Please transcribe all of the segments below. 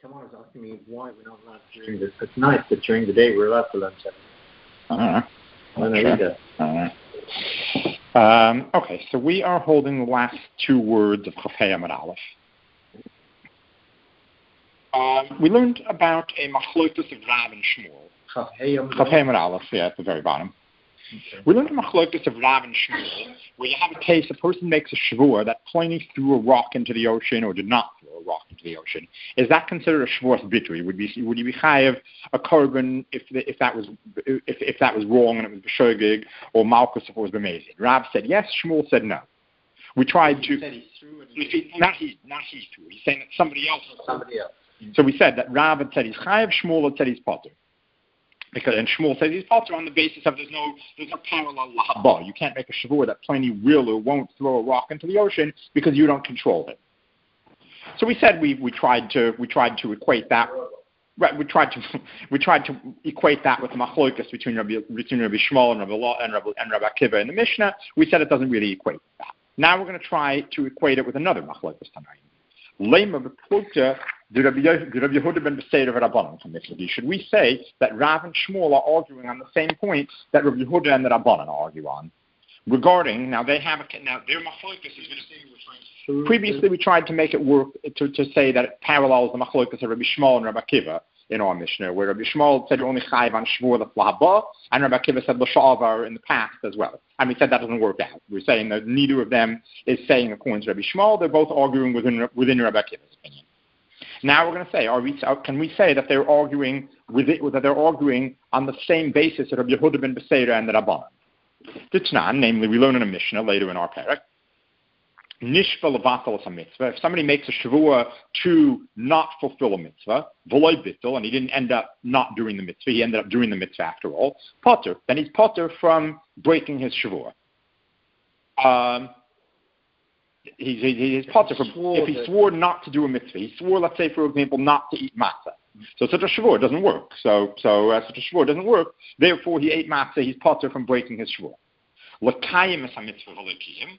someone was asking me why we're not allowed during this. It's nice that during the day we're allowed to lunch. I don't know either. Okay, so we are holding the last two words of Chafei Amud Aleph. We learned about a machlokus of Rav and Shmuel. Chafei Amud Aleph, yeah, at the very bottom. Okay. We learned a machlokus of Rav and Shmuel, where you have a case, a person makes a shvur that Pliny threw a rock into the ocean or did not throw a rock into the ocean. Is that considered a shvur's bitui? Would you be chayav a korban if that was wrong and it was b'shogeg, or malchus if it was b'mezid? Rav said yes. Shmuel said no. We tried to. Said he threw it. Not he threw. He's saying that somebody else. So we said that Rav had said he's chayav. Shmuel had said he's potter. And Shmuel says he's potter on the basis of there's no parallel lahaba. You can't make a shavur that Pliny will or won't throw a rock into the ocean because you don't control it. So we said we tried to equate that. Right, we tried to equate that with the machlokas between Rabbi Shmuel and Rabbi Akiva in the Mishnah. We said it doesn't really equate with that. Now we're going to try to equate it with another machlokas tonight. Should we say that Rav and Shmuel are arguing on the same points that Rabbi Yehuda and the Rabbanan argue on? Regarding, now their machlokas is going to say previously we tried to make it work to say that it parallels the machlokas of Rabbi Shmuel and Rabbi Akiva in our Mishnah, where Rabbi Shmuel said you're only chayiv on Shmuel the Flahaba, and Rabbi Akiva said l'sha'avar in the past as well. And we said that doesn't work out. We're saying that neither of them is saying according to Rabbi Shmuel. They're both arguing within Rabbi Akiva's opinion. Now we're going to say, can we say that they're arguing that they're arguing on the same basis that Rabbi Yehuda ben Beseira and the Rabbanan? Ditchnan, namely, we learn in a Mishnah later in our parak. Nishva levatal is a mitzvah. If somebody makes a shavua to not fulfill a mitzvah, v'loy bittul, and he didn't end up not doing the mitzvah, he ended up doing the mitzvah after all, potter. Then he's potter from breaking his shavua. He's potter from if he swore not to do a mitzvah. He swore, let's say, for example, not to eat matzah. So such a shavua doesn't work. So such a shavua doesn't work. Therefore, he ate matzah. He's potter from breaking his shavua. L'kayim is a mitzvah v'lekiyim.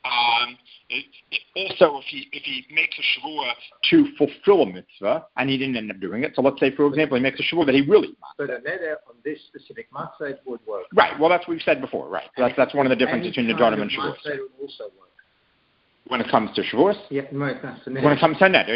Also, if he makes a shavua to fulfill a mitzvah and he didn't end up doing it, so let's say, for example, he makes a shavua that he will eat matzah. But on this specific matzah, it would work. Right. Well, that's what we've said before. Right. That's one of the differences between Nedarim and Shavuos. Matzah would also work. When it comes to Shavuos? Yeah, right. That's the when it comes to Neder,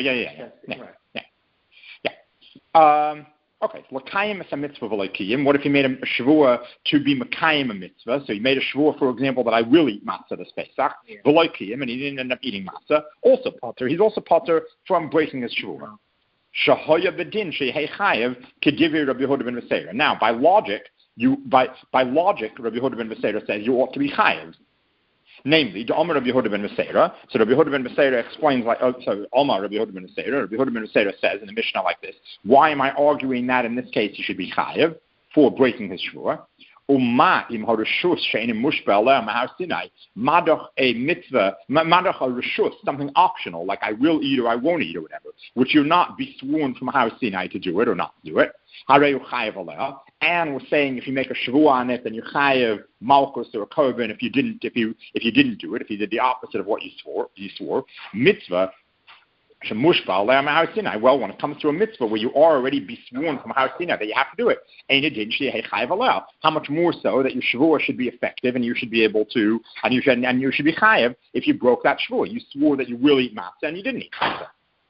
yeah. Okay, l'kayim is a mitzvah v'leikiyim. What if he made a shavua to be makayim a mitzvah? So he made a shavua, for example, that I will eat matzah this Pesach, v'leikiyim, and he didn't end up eating matzah. Also potter. He's also potter from breaking his shavua. Shahoya b'din shehei chayev k'divrei Rabbi Yehuda ben Beseira. Now, by logic, Rabbi Yehuda ben Beseira says you ought to be chayev. Namely, the Omar Rabbi Yehuda ben Beseira. So Rabbi Yehuda ben Beseira explains Omar Rabbi Yehuda ben Beseira. Rabbi Yehuda ben Beseira says in the Mishnah like this: why am I arguing that in this case he should be chayev for breaking his shvur? Uma im harishus she'enim mushba aleh ma'har Sinai. Madoch a mitzvah, madoch a rishus, something optional like I will eat or I won't eat or whatever, which you're not be sworn from Har Sinai to do it or not to do it. Hareyu chayev aleh. And we're saying if you make a shavua on it, then you chayev malchus or a korban if you didn't do it, if you did the opposite of what you swore. Mitzvah shemushba aleh ma'har Sinai. Well, when it comes to a mitzvah where you are already be sworn from Har Sinai that you have to do it, ain't it din shehei chayev aleh? How much more so that your shavua should be effective and you should be able to, and you should be chayev if you broke that shavua. You swore that you will eat matzah and you didn't eat matzah.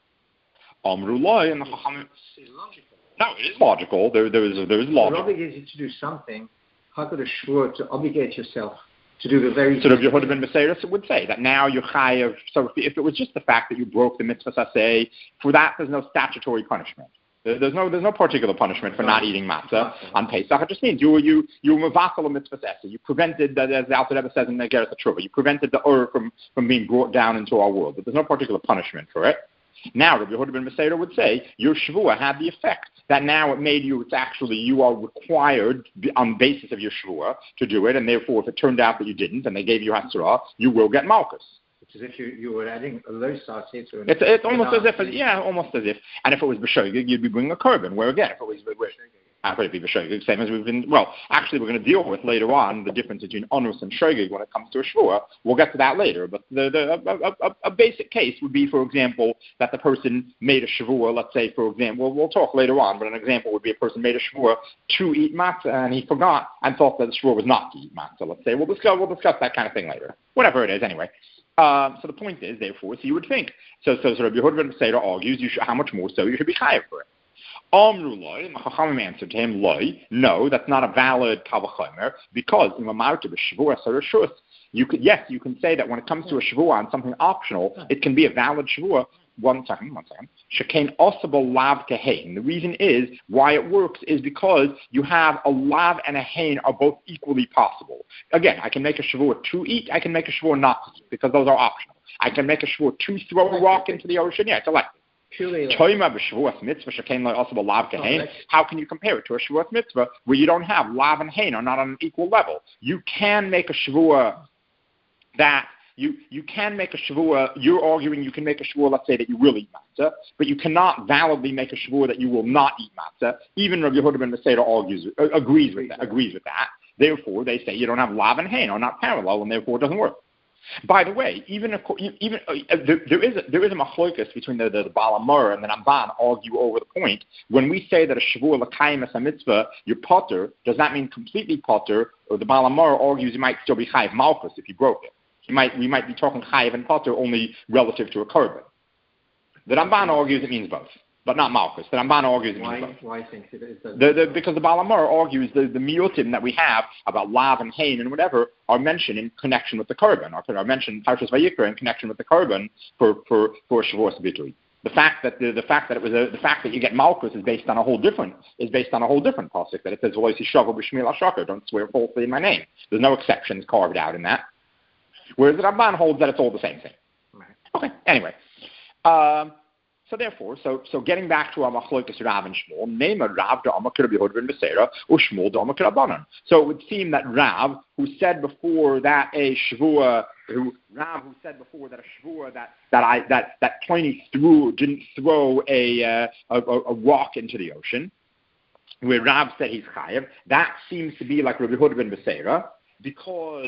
Amrullah and the Chachamim. No, it is logical. There is logic. It obligates you to do something. How could a shvur to obligate yourself to do the very? So Rabbi Yehuda ben Beseira would say that now you're chayav. So if it was just the fact that you broke the mitzvah saseh, for that there's no statutory punishment. There's no particular punishment for not eating matzah on Pesach. It just means you mevakal a mitzvah saseh. You prevented, as the Alter Rebbe says in the Geras HaTruvah, you prevented the ur from being brought down into our world. But there's no particular punishment for it. Now, Rabbi Yehuda ben Beseira would say your shvua had the effect that now it made you. It's actually you are required on the basis of your shvua to do it, and therefore, if it turned out that you didn't, and they gave you hasra, you will get malchus. It's as if you were adding a low saseh to it. It's almost as if, almost as if. And if it was b'shogeg, you'd be bringing a korban. Where again, if it was Same as we've been, well, actually we're going to deal with later on the difference between onus and shogeg when it comes to a shvua. We'll get to that later. But a basic case would be, for example, that the person made a shvua, let's say, for example, we'll talk later on, but an example would be a person made a shvua to eat matzah and he forgot and thought that the shvua was not to eat matzah, let's say. We'll discuss that kind of thing later. Whatever it is, anyway. So the point is, therefore, so you would think. So Rabbi Yehuda ben Beseira argues, how much more so you should be chayav for it. Amru loy, and the Chachamim answered to him, loy, no, that's not a valid kavachomer, because in Mamarta b'shavua sarashus, you can say that when it comes to a shavua on something optional, it can be a valid shavua. One second. Shekain osable lav kehain. The reason is why it works is because you have a lav and a hain are both equally possible. Again, I can make a shavua to eat, I can make a shavua not to eat, because those are optional. I can make a shavua to throw a rock into the ocean, it's elective. How can you compare it to a Shavuot mitzvah where you don't have lav and hain are not on an equal level? You can make a Shavuot that you can make a Shavuot. You're arguing you can make a Shavuot, let's say, that you will eat matzah, but you cannot validly make a Shavuot that you will not eat matzah. Even Rabbi Yehuda ben Beseira agrees with that. Therefore, they say you don't have lav and hain are not parallel, and therefore it doesn't work. By the way, there is a machlokas between the Baal HaMaor and the Ramban argue over the point. When we say that a shavua l'kayim as a mitzvah, you're potter, does that mean completely potter? Or the Baal HaMaor argues you might still be chayiv malchus if you broke it. We might be talking chayiv and potter only relative to a korban. The Ramban argues it means both, but not malchus. The Ramban argues it means both. Why think it is? Because the Baal HaMaor argues the miyutim that we have about lav and hain and whatever are mentioned in connection with the korban, are mentioned in Parshas Vayikra in connection with the korban for Shavuos Bitui. The fact that you get malchus is based on a whole different pasuk that it says v'lo yishavu b'shmi l'shakar, don't swear falsely in my name. There's no exceptions carved out in that. Whereas the Ramban holds that it's all the same thing. Right. Okay. Anyway. So therefore, getting back to our machlokas Rav and Shmuel, name a Rav to Amar Rabbi Yehuda ben Beseira or Shmuel to Amar Rabbanan. So it would seem that Rav, who said before that a shvua that Pliny didn't throw a rock into the ocean, where Rav said he's chayav, that seems to be like Rabbi Yehuda ben Beseira because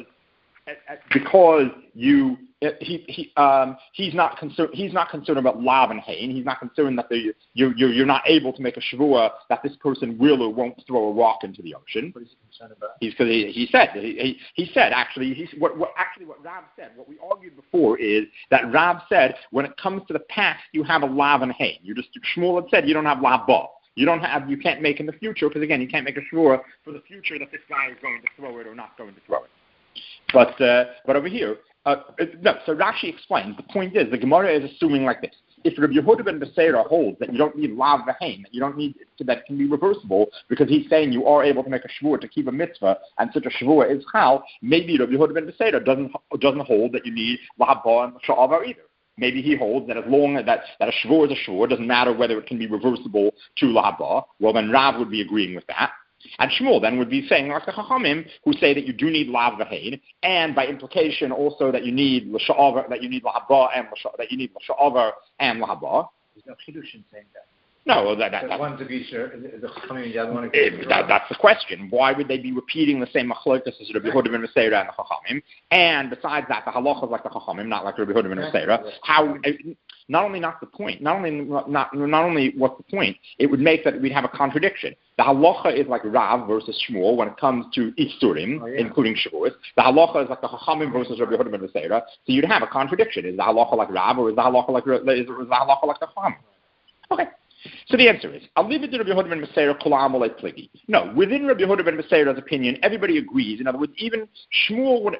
he's not concerned about lav and hain. He's not concerned that you're not able to make a shavua that this person will or won't throw a rock into the ocean. What is he concerned about? He said what Rav said. What we argued before is that Rav said when it comes to the past you have a lav and hain. Shmuel had said you don't have lav ba. You can't make in the future because again you can't make a shavua for the future that this guy is going to throw it or not going to throw it. But over here, so Rashi explains, the point is, the Gemara is assuming like this. If Rabbi Yehuda ben Beseira holds that you don't need lav v'hain, that you don't need, that can be reversible, because he's saying you are able to make a shvua to keep a mitzvah, and such a shvua is chal, maybe Rabbi Yehuda ben Beseira doesn't hold that you need lav ba and sha'avar either. Maybe he holds that as long as that a shvua is a shvua, doesn't matter whether it can be reversible to lav ba, well then Rav would be agreeing with that. And Shmuel then would be saying like the Chachamim, who say that you do need lav v'hain, and by implication also that you need l'sha'avar, that you need lahaba and that you need l'sha'avar and lahaba. There's no chidush in saying that. No, one's a Gisher, the Chachamim, the other one is that's the question. Why would they be repeating the same machlokas as Rabbi Yehuda ben Beseira and the Chachamim? And besides that, the halacha is like the Chachamim, not like Rabbi Yehuda ben Beseira. How? Not only not the point, not only what's the point, it would make that we'd have a contradiction. The halacha is like Rav versus Shmuel when it comes to Isurim, including Shavuos. The halacha is like the Chachamim versus Rabbi Yehuda ben Beseira. So you'd have a contradiction. Is the halacha like Rav or is the halacha like the Chachamim? Okay. So the answer is, I'll leave it to Rabbi Yehuda ben Beseira kol ha'am olei pligi. No, within Rabbi Yehuda ben Beseira's opinion, everybody agrees. In other words, even Shmuel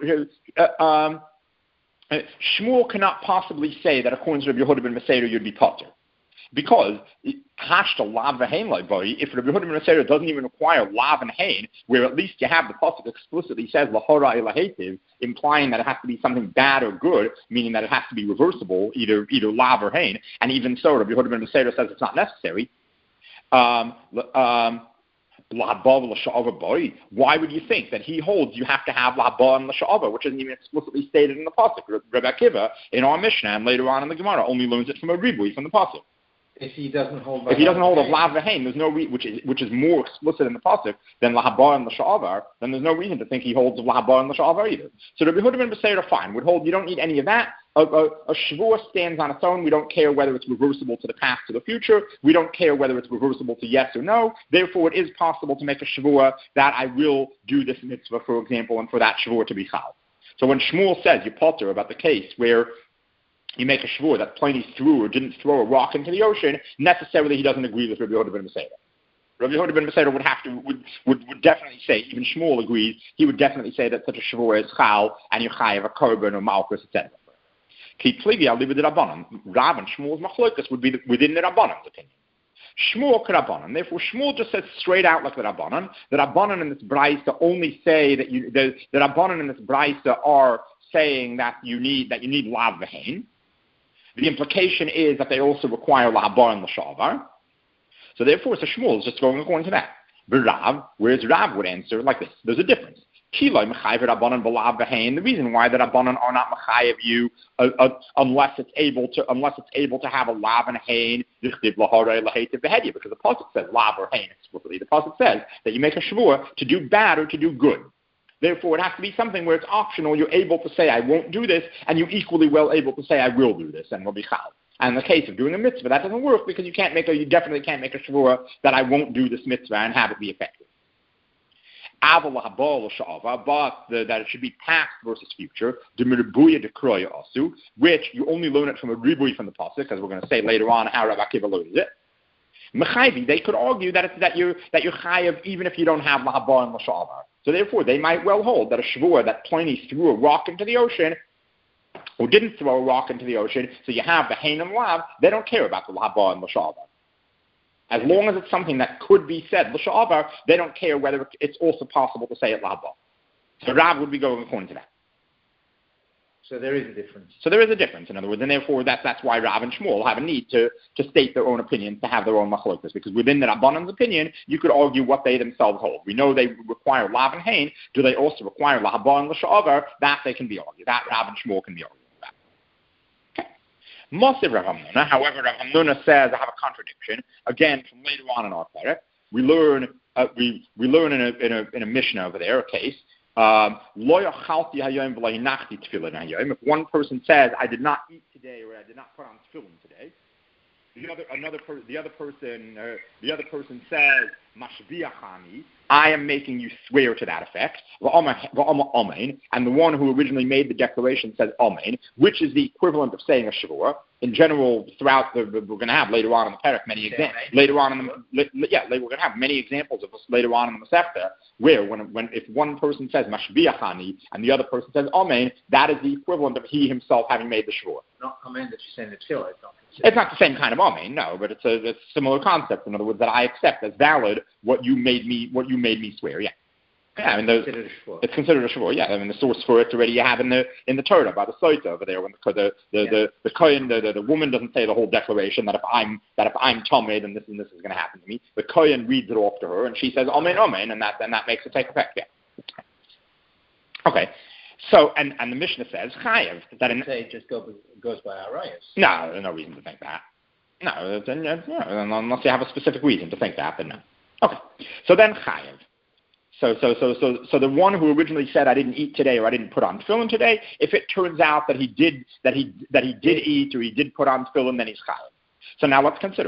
Shmuel cannot possibly say that according to Rabbi Yehuda ben Beseira you'd be potter. Because hashta lav v'hain lo'boi, if Rabbi Yehuda ben Beseira doesn't even require lav and hain, where at least you have the pasuk explicitly says lahora elahetiv, implying that it has to be something bad or good, meaning that it has to be reversible, either lav or hain, and even so, Rabbi Yehuda ben Beseira says it's not necessary. Why would you think that he holds you have to have laba and l'sha'ava, which isn't even explicitly stated in the pasuk? Rebbe Akiva in our Mishnah and later on in the Gemara only learns it from a ribui from the pasuk. If he doesn't hold of lav v'hein, there's no which is more explicit in the pasuk than lahabar and l'sha'avar, then there's no reason to think he holds of lahabar and l'sha'avar either. So Rabbi Yehuda ben Beseira fine would hold you don't need any of that. A shvuah stands on its own. We don't care whether it's reversible to the past or the future. We don't care whether it's reversible to yes or no. Therefore, it is possible to make a shvuah that I will do this mitzvah, for example, and for that shvuah to be chal. So when Shmuel says, you potter about the case where you make a shvuah that Pliny threw or didn't throw a rock into the ocean, necessarily he doesn't agree with Rabbi Yehuda ben Beseira. Rabbi Yehuda ben Beseira would definitely say, even Shmuel agrees, he would definitely say that such a shvuah is chal and you chayav a korban or malchus, etc. Ki pligi al liba de Rabbanan. Rav and Shmuel's machlokas would be within the Rabbanan's opinion. Shmuel Rabbanan. Therefore, Shmuel just says straight out like the Rabbanan. The Rabbanan in this brayta only say that the Rabbanan in this brayta are saying that you need lav v'hein. The implication is that they also require lahabar and l'shavar. So therefore, Shmuel is just going according to that. Rav, whereas Rav would answer like this. There's a difference. The reason why the Rabbanan are not mechayev you unless it's able to have a lav and a hain, because the pasuk says lav or hain explicitly. The pasuk says that you make a shvuah to do bad or to do good. Therefore, it has to be something where it's optional. You're able to say I won't do this, and you're equally well able to say I will do this, and will be chal. And in the case of doing a mitzvah, that doesn't work because you definitely can't make a shvuah that I won't do this mitzvah and have it be effective. But that it should be past versus future, which you only learn it from a ribui from the pasuk, because we're going to say later on how Rabbi Akiva learns it. Mechayvi, they could argue that you're chayav even if you don't have lahabar and l'shavar. So therefore, they might well hold that a shvuah that Pliny threw a rock into the ocean, or didn't throw a rock into the ocean, so you have the hain and lav, they don't care about the lahabar and l'shavar. As long as it's something that could be said l'sha'avar, they don't care whether it's also possible to say it lahabar. So Rav would be going according to that. So there is a difference. In other words, and therefore that's why Rav and Shmuel have a need to state their own opinions, to have their own machlokas, because within the Rabbanan's opinion, you could argue what they themselves hold. We know they require lav and hain. Do they also require lahabar and l'sha'avar? That they can be argued. That Rav and Shmuel can be argued. Moshe Rav Hamnuna, however, Rav Hamnuna says I have a contradiction. Again, from later on in our perek, we learn in a Mishnah over there, a case. If one person says I did not eat today or I did not put on tefillin today, the other person says mashbiachani, I am making you swear to that effect. And the one who originally made the declaration says amen, which is the equivalent of saying a shvuah. In general, throughout we're going to have later on in the perek many examples. We're going to have many examples of this later on in the Masechta, where when if one person says mashbiachani and the other person says amen, that is the equivalent of he himself having made the shvuah. Not amen that you're saying the tefillah. It's not the same kind of amen, no, but it's a similar concept. In other words, that I accept as valid what you made me swear. Yeah. Yeah, I mean, it's considered a shvuah. Yeah, I mean, the source for it already you have in the Torah by the Soita over there, when the kohen, the woman doesn't say the whole declaration that if I'm tamei, then this is going to happen to me. The kohen reads it off to her, and she says amen, amen, and that makes it take effect. Yeah. Okay. So and the Mishnah says chayav that it just goes by arayos. No, there's no reason to think that. No, unless you have a specific reason to think that, then no. Okay. So then chayav. So the one who originally said I didn't eat today or I didn't put on tefillin today, if it turns out that he did eat or he did put on tefillin, then he's chayav. So now let's consider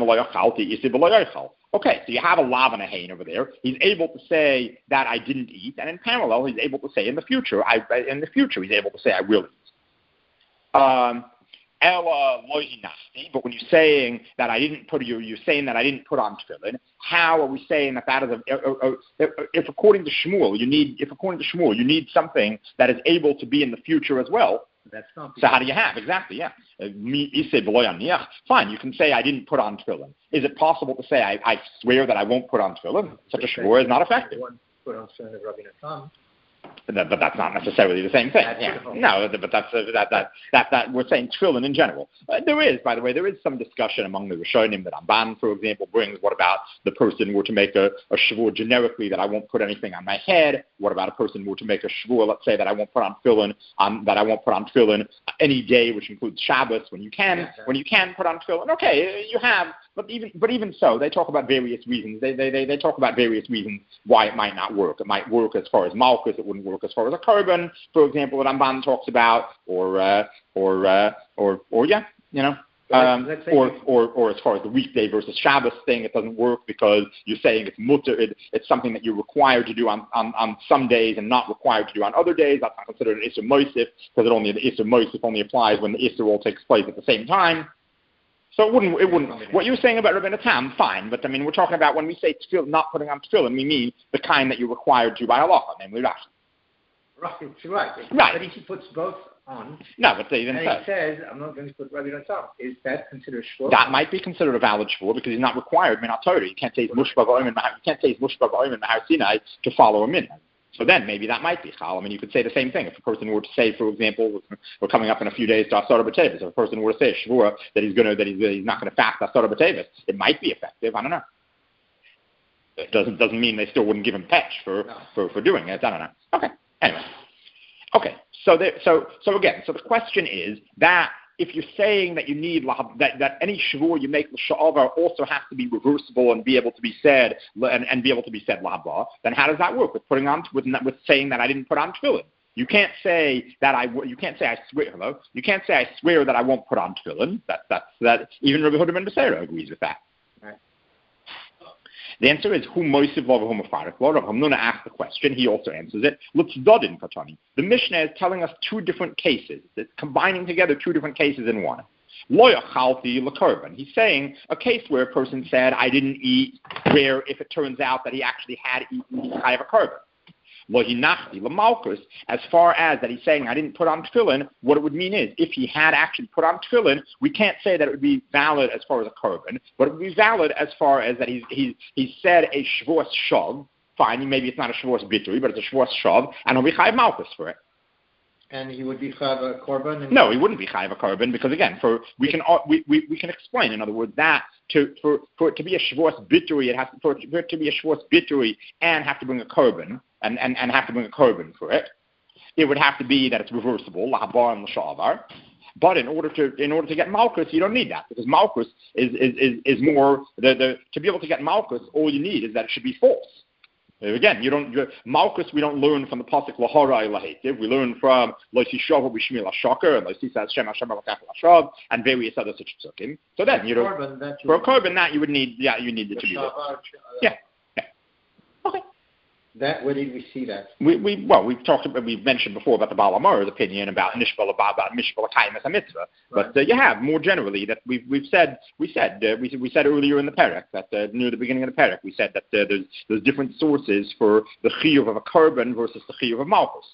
okay, so you have a lav and a hain over there. He's able to say that I didn't eat, and in parallel, he's able to say in the future, he's able to say I will eat. But when you're saying that I didn't put on tefillin, how are we saying that is if according to Shmuel you need something that is able to be in the future as well? That's not. So how do you have exactly? Yeah, fine. You can say I didn't put on tefillin. Is it possible to say I swear that I won't put on tefillin? Such a shvuah is not effective. One put on tefillin of Rabbi Natan. But that's not necessarily the same thing. Yeah. No, but that we're saying tefillin in general. There is, by the way, some discussion among the Rishonim that Ramban, for example, brings. What about the person were to make a shvur generically that I won't put anything on my head? What about a person were to make a shvur, let's say, that I won't put on tefillin any day, which includes Shabbos, when you can put on tefillin? Okay, you have. But even so, they talk about various reasons. They talk about various reasons why it might not work. It might work as far as malchus. It wouldn't work as far as a korban, for example, that Ramban talks about, or as far as the weekday versus Shabbos thing, it doesn't work because you're saying it's mutter. It's something that you're required to do on some days and not required to do on other days. That's not considered an Isser Moisif because the Isser Moisif only applies when the Isser all takes place at the same time. So it wouldn't. What you're saying about Rabbeinu Tam, fine, but I mean, we're talking about when we say tefillin, not putting on tefillin, we mean the kind that you're required to by halacha, namely Rashi. Right. But if he puts both on, no, but they didn't and he says, I'm not going to put Rabbeinu Tam. Is that considered shvur? That might be considered a valid shvur because he's not required min Torah. You can't say he's mushba ba'oim and Mahar Sinai to follow him in. So then maybe that might be chal. I mean, you could say the same thing. If a person were to say, for example, we're coming up in a few days to Asara B'Tevis. If a person were to say a shvur that he's not going to fast Asara B'Tevis, it might be effective. I don't know. It doesn't mean they still wouldn't give him petch for doing it. I don't know. Okay. Anyway. Okay. So again, the question is that if you're saying that you need that any shvur you make l'sha'avar also has to be reversible and be able to be said and be able to be said l'haba, then how does that work with putting on with saying that I didn't put on tefillin? You can't say that I swear. Hello. You can't say I swear that I won't put on tefillin. That even Rabbi Huda ben Beseira agrees with that. Right. The answer is who moisiv lo v'hu mefarek lo. Rav Hamnuna asked the question. He also answers it. L'tzdodin katani. The Mishnah is telling us two different cases. It's combining together two different cases in one. Lo yachalti l'korban. He's saying a case where a person said, I didn't eat, where if it turns out that he actually had eaten, he's chayav a korban. Lo hinachti l'malchus. As far as that he's saying, I didn't put on tefillin, what it would mean is, if he had actually put on tefillin, we can't say that it would be valid as far as a korban, but it would be valid as far as that he said a shvuas shav. Fine, maybe it's not a shvuas bituri, but it's a shvuas shav, and he'll be chayav malchus for it. And he would be chayav a korban? No, he wouldn't be chayav a korban because again, we can explain. In other words, that for it to be a shvuas bituri, for it to be a shvuas bituri and have to bring a korban. And have to bring a korban for it. It would have to be that it's reversible, lahabar and l'sha'avar. But in order to get malchus, you don't need that because malchus is more to be able to get malchus. All you need is that it should be false. Again, malchus. We don't learn from the pasuk lahara lahetiv. We learn from loisi shavu b'shmil hashaker and loisi Hashem Hashem alakach lashav and various other such psukim. So then for a korban that you would need you need it to be false. Yeah. Okay. That where did we see that? We've mentioned before about the Baal HaMaor's opinion about mishpal kaimas hamitzvah, but you have more generally that we said earlier in the parak that near the beginning of the parak we said that there's different sources for the chiyuv of a korban versus the chiyuv of malchus.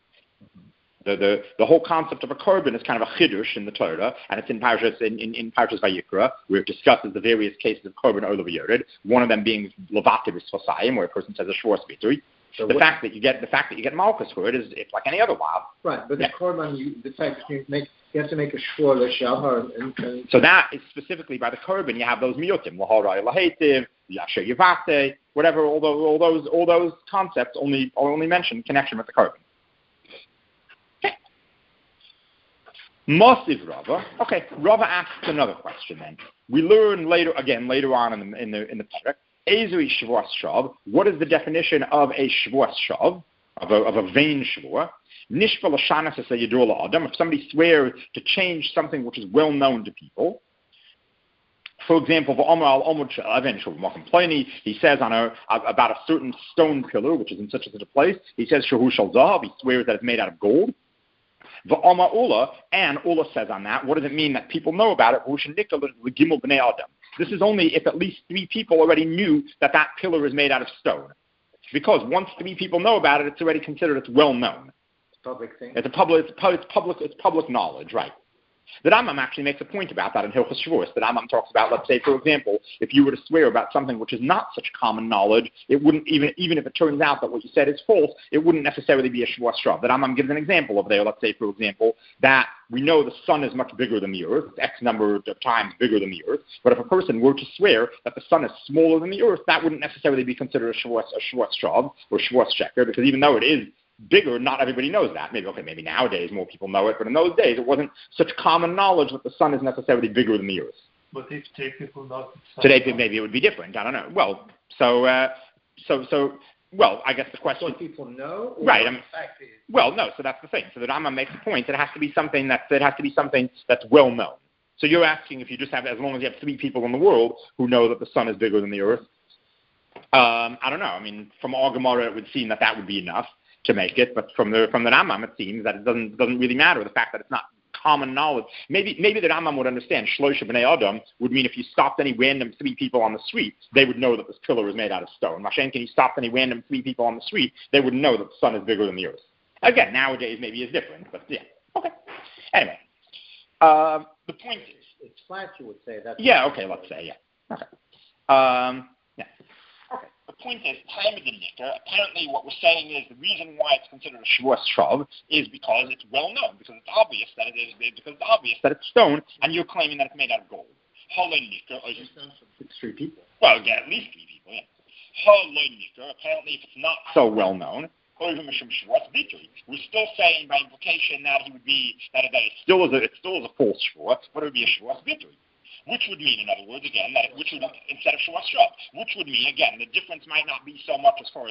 The whole concept of a korban is kind of a chiddush in the Torah, and it's in Parshas Vayikra, where it discusses the various cases of korban olav yored. One of them being levativ v'sfasayim, where a person says a shvuas bituri. So the fact that you get malchus for it it's like any other lav. Right, but the korban, the fact that you have to make a shvur l'shavar. So that is specifically by the korban. You have those miyutim, laharai lahetiv, yasher yivate, whatever. All those concepts only mention connection with the korban. Masiv Rava. Okay, Rava asks another question then. We learn later on in the parak. Ezui shvuas shav. What is the definition of a shvuas shav, of a vain shvur? Nishpa l'shanas es yedul adam. If somebody swears to change something which is well known to people. For example, he says about a certain stone pillar which is in such and such a place. He says shahu shal zahav. He swears that it's made out of gold. V'ama Ula, and Ula says on that, what does it mean that people know about it? This is only if at least 3 people already knew that pillar is made out of stone. Because once 3 people know about it, it's already considered it's well known. Public thing. It's public knowledge, right? The Rambam actually makes a point about that in Hilchos Shavuos. The Rambam talks about, let's say, for example, if you were to swear about something which is not such common knowledge, it wouldn't, even if it turns out that what you said is false, it wouldn't necessarily be a Shavuos Shrav. The Rambam gives an example of there, let's say, for example, that we know the sun is much bigger than the earth, X number of times bigger than the earth, but if a person were to swear that the sun is smaller than the earth, that wouldn't necessarily be considered a Shavuos Shrav or Shavuos Sheker, because even though it is bigger, not everybody knows that. Maybe nowadays more people know it, but in those days it wasn't such common knowledge that the sun is necessarily bigger than the earth. But if today people know today, maybe it would be different. I don't know. Well, well, I guess the question. What people know, or right? fact is? Well, no. So that's the thing. So the Rambam makes a point that it has to be something that's well known. So you're asking if you just have, as long as you have 3 people in the world who know that the sun is bigger than the earth. I don't know. I mean, from our Gemara, it would seem that would be enough to make it, but from the Rambam, it seems that it doesn't really matter. The fact that it's not common knowledge. Maybe the Rambam would understand. Shloisha b'nei Adam would mean if you stopped any random 3 people on the street, they would know that this pillar is made out of stone. Mashenkin, you stopped any random 3 people on the street, they would know that the sun is bigger than the earth. Again, nowadays maybe it's different, but yeah. Okay. Anyway, the point is, it's flat. You would say that. Yeah. Okay. Let's say yeah. Okay. Yeah. Okay. The point is, time of the liquor, apparently what we're saying is the reason why it's considered a Shavuos Shrav is because it's well known, because it's obvious that it's stone, and you're claiming that it's made out of gold. Holon liquor, it's 3 people. Well, yeah, at least 3 people, yeah. Holon liquor, apparently if it's not so well known, we're still saying by implication that he would be, that it still is a false Shavuos, but it would be a Shavuos Bituri. Which would mean, in other words, again, instead of Shavuos Shrav, which would mean, again, the difference might not be so much as far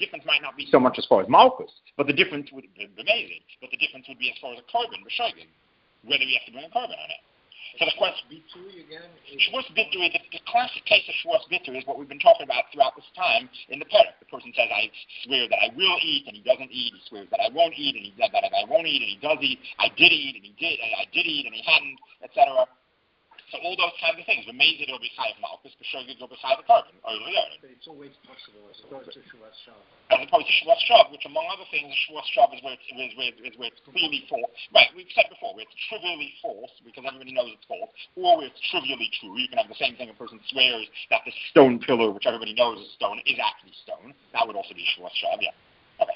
as Malchus, but the difference would be amazing. But the difference would be as far as a carbon, whether we have to bring a carbon on it. So the question, Shavuos Bituri, the classic case of Shavuos Bituri is what we've been talking about throughout this time in the Perek. The person says, I swear that I will eat, and he doesn't eat. He swears that I won't eat, and he says that I won't eat, and he does eat. I did eat, and he did, and I did eat, and he hadn't, etc. So all those kinds of things. V'meizid or b'chayv malchus, b'shogeg or b'chayv carbon. But it's always possible as opposed to Shavuos Shrav. As opposed to Shavuos Shrav, which among other things, Shavuos Shrav is where it's clearly false. Right, we've said before, where it's trivially false, because everybody knows it's false, or where it's trivially true. You can have the same thing, a person swears that the stone pillar, which everybody knows is stone, is actually stone. That would also be Shavuos Shrav, yeah. Okay.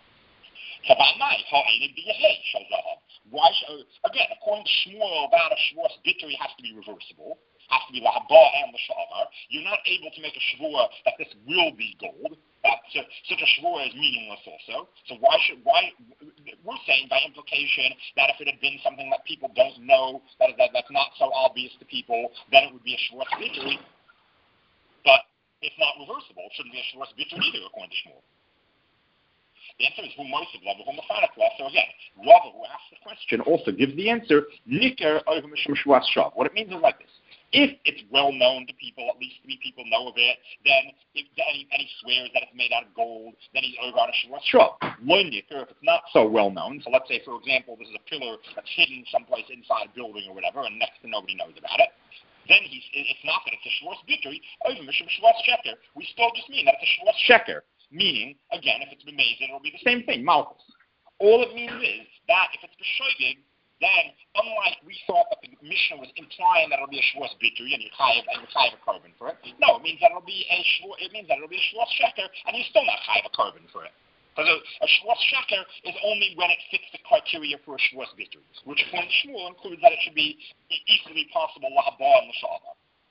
Why again, according to Shmuel, that a Shavuos Bituri has to be reversible, has to be the Haba and the Shavar. You're not able to make a Shavuah that this will be gold. Such a Shavuah is meaningless also. So why we're saying by implication that if it had been something that people don't know, that's not so obvious to people, then it would be a Shavuos Bituri. But it's not reversible. It shouldn't be a Shavuos Bituri either, according to Shmuel. The answer is who most of love, who Mafanakla. So again, Rava, who asked the question, also gives the answer, Niker over Mishum Shavuos Shrav. What it means is like this. If it's well known to people, at least 3 people know of it, then and he swears that it's made out of gold, then he's over on a Shavuos Shrav. Lo Niker, if it's not so well known, so let's say, for example, this is a pillar that's hidden someplace inside a building or whatever, and next to nobody knows about it, then it's not that it's a Shavuos Bituri, over Mishum Shavuos Sheker. We still just mean that it's a Shavuos Sheker. Meaning, again, if it's b'mezid, it'll be the same thing, malchus. All it means is that if it's b'shogeg, then unlike we thought that the Mishnah was implying that it'll be a Shavuos Bituri and you chayav a carbon for it, no, it means that it'll be a Shavuos Sheker, and you're still not chayav a carbon for it. Because a Shavuos Sheker is only when it fits the criteria for a Shavuos Bituri, which according to Shmuel includes that it should be equally possible l'haba and l'shava.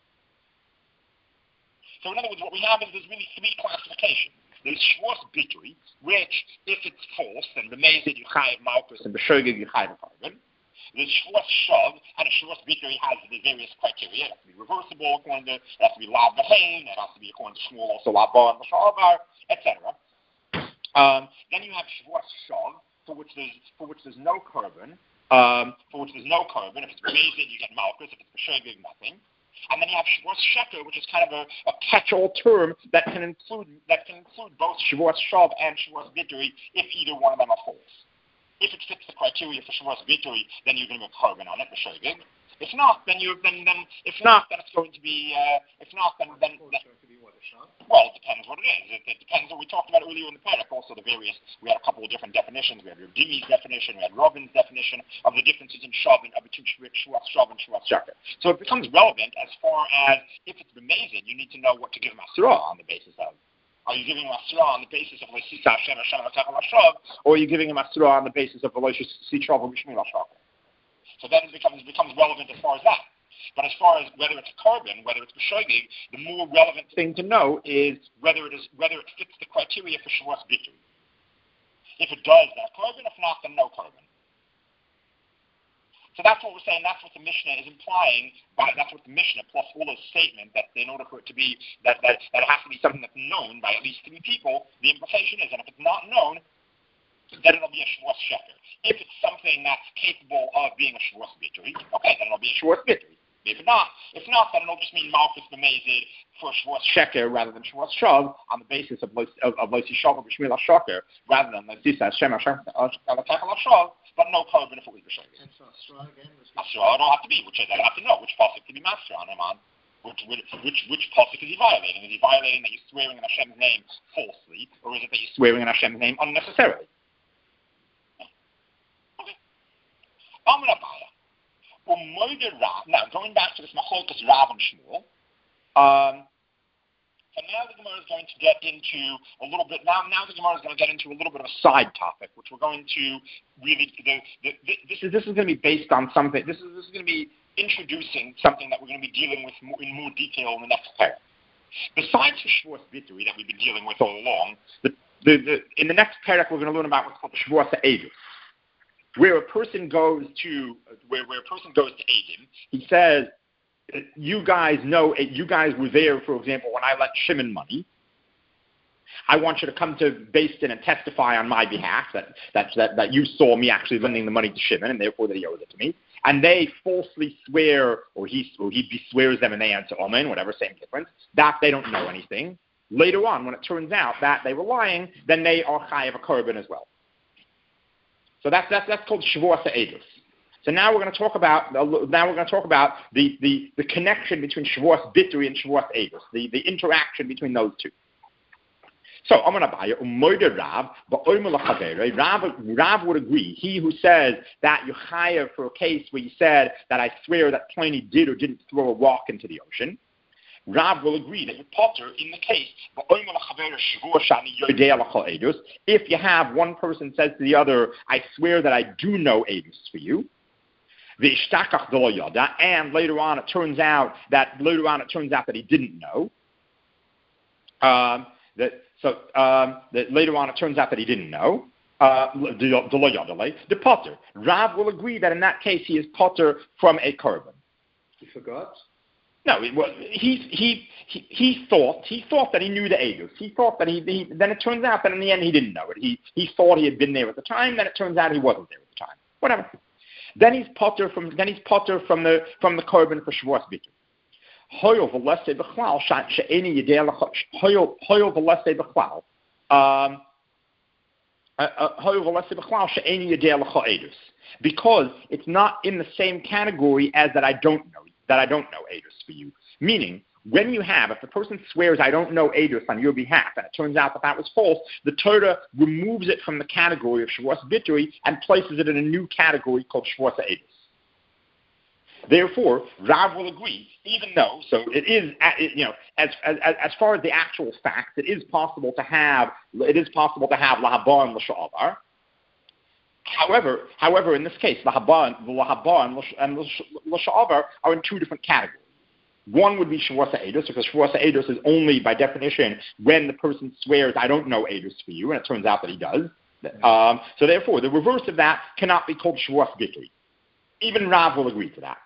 So in other words, what we have is there's really 3 classifications. There's Shavuos Bituri, which, if it's false, then b'mezid you chayav malchus and b'shogeg you chayav a carbon. There's Shavuos Shrav, and a Shavuos Bituri has the various criteria. It has to be reversible, it has to be lav v'hein, it has to be according to Shmuel also laba and l'shavar, etc. Then you have Shavuos Shrav, for which there's no carbon. If it's b'mezid, you get malchus. If it's b'shogeg, nothing. And then you have Shavuos Sheker, which is kind of a catch-all term that can include both Shavuos Shrav and Shavuos Bituri if either one of them are false. If it fits the criteria for Shavuos Bituri, then you're going to get carbon on it, b'shogeg. If not, then it's going to be. If not, then Well, it depends what it is. It depends what we talked about earlier in the parak. Also, we had a couple of different definitions. We had Rav Dimi's definition, we had Robin's definition of the differences in Shav and between Shvuas Shav and Shvuas Sheker. So it becomes relevant as far as if it's b'mezid, you need to know what to give him Asra on the basis of. Are you giving him Asra on the basis of Leisisa Hashem Hashem L'Techel Hashav, or are you giving him Asra on the basis of Leisisa Shav B'Shmil Hashav? So then it becomes relevant as far as that. But as far as whether it's a carbon, whether it's b'shogig, the more relevant thing to know is whether it fits the criteria for Shavuos Bitui. If it does, that carbon. If not, then no carbon. So that's what we're saying. That's what the Mishnah is implying. That's what the Mishnah plus all those statements that in order for it to be that it has to be something that's known by at least 3 people. The implication is, and if it's not known, then it'll be a Shavuos Sheker. If it's something that's capable of being a Shavuos Bitui, okay, then it'll be a Shavuos Bitui. If not, then it'll just mean Malchus B'mezid for Shavuos Sheker rather than Shavuos Shav on the basis of Loisi Shav B'Shmil HaSheker rather than Loisi Hashem L'Techel Hashav, but no carbon if it was B'Shogeg. And so Asra again was... Asra don't have to be, which is I have to know which pasuk to be master on him on. Which pasuk is he violating? Is he violating that you're swearing in Hashem's name falsely, or is it that you're swearing in Hashem's name unnecessarily? Okay. Amrabaya. Now, going back to this Machlokes Rav and Shmuel, so now the Gemara is going to get into a little bit. Now the Gemara is going to get into a little bit of a side topic, which we're going to really. This is going to be based on something. This is going to be introducing something that we're going to be dealing with in more detail in the next parak. Besides the Shavuos Bitui that we've been dealing with all along, in the next parak we're going to learn about what's called the Shavuos Eidos. Where a person goes to Eidim, he says, you guys were there, for example, when I lent Shimon money. I want you to come to Beis Din and testify on my behalf that you saw me actually lending the money to Shimon, and therefore that he owes it to me. And they falsely swear, or he beswears them and they answer Amen, whatever, same difference, that they don't know anything. Later on, when it turns out that they were lying, then they are chayav a korban as well. So that's called Shavuos Eidos. So now we're going to talk about the connection between Shavuos Bitui and Shavuos Eidos, the interaction between those two. So I'm going to buy it. Rav would agree. He who says that you hire for a case where you said that I swear that Pliny did or didn't throw a rock into the ocean. Rav will agree that you're potter in the case. If you have one person says to the other, I swear that I do know Eidos for you. And later on it turns out that he didn't know. Later on it turns out that he didn't know. The potter. Rav will agree that in that case he is potter from a korban. He forgot? No, he thought that he knew the Eidos. He thought that then it turns out that in the end he didn't know it. He thought he had been there at the time, then it turns out he wasn't there at the time. Whatever. Then he's potter from the korban for Shavuos Bitui. Hoyol v'lesei b'chlal she'eni yedei hoyol v'lesei b'chlal she'eni yedei l'cha Eidos, because it's not in the same category as that I don't know Eidos for you. Meaning, if the person swears I don't know Eidos on your behalf, and it turns out that was false, the Torah removes it from the category of Shavuos Bitui and places it in a new category called Shavuos Eidos. Therefore, Rav will agree, even though, so it is, as far as the actual facts, it is possible to have Lahaba and L'Sha'avar. However, in this case, Lahaba and L'Sha'avar are in two different categories. One would be Shavuos Eidos, because Shavuos Eidos is only, by definition, when the person swears, I don't know Eidos for you, and it turns out that he does. So therefore, the reverse of that cannot be called Shavuos Bitui. Even Rav will agree to that.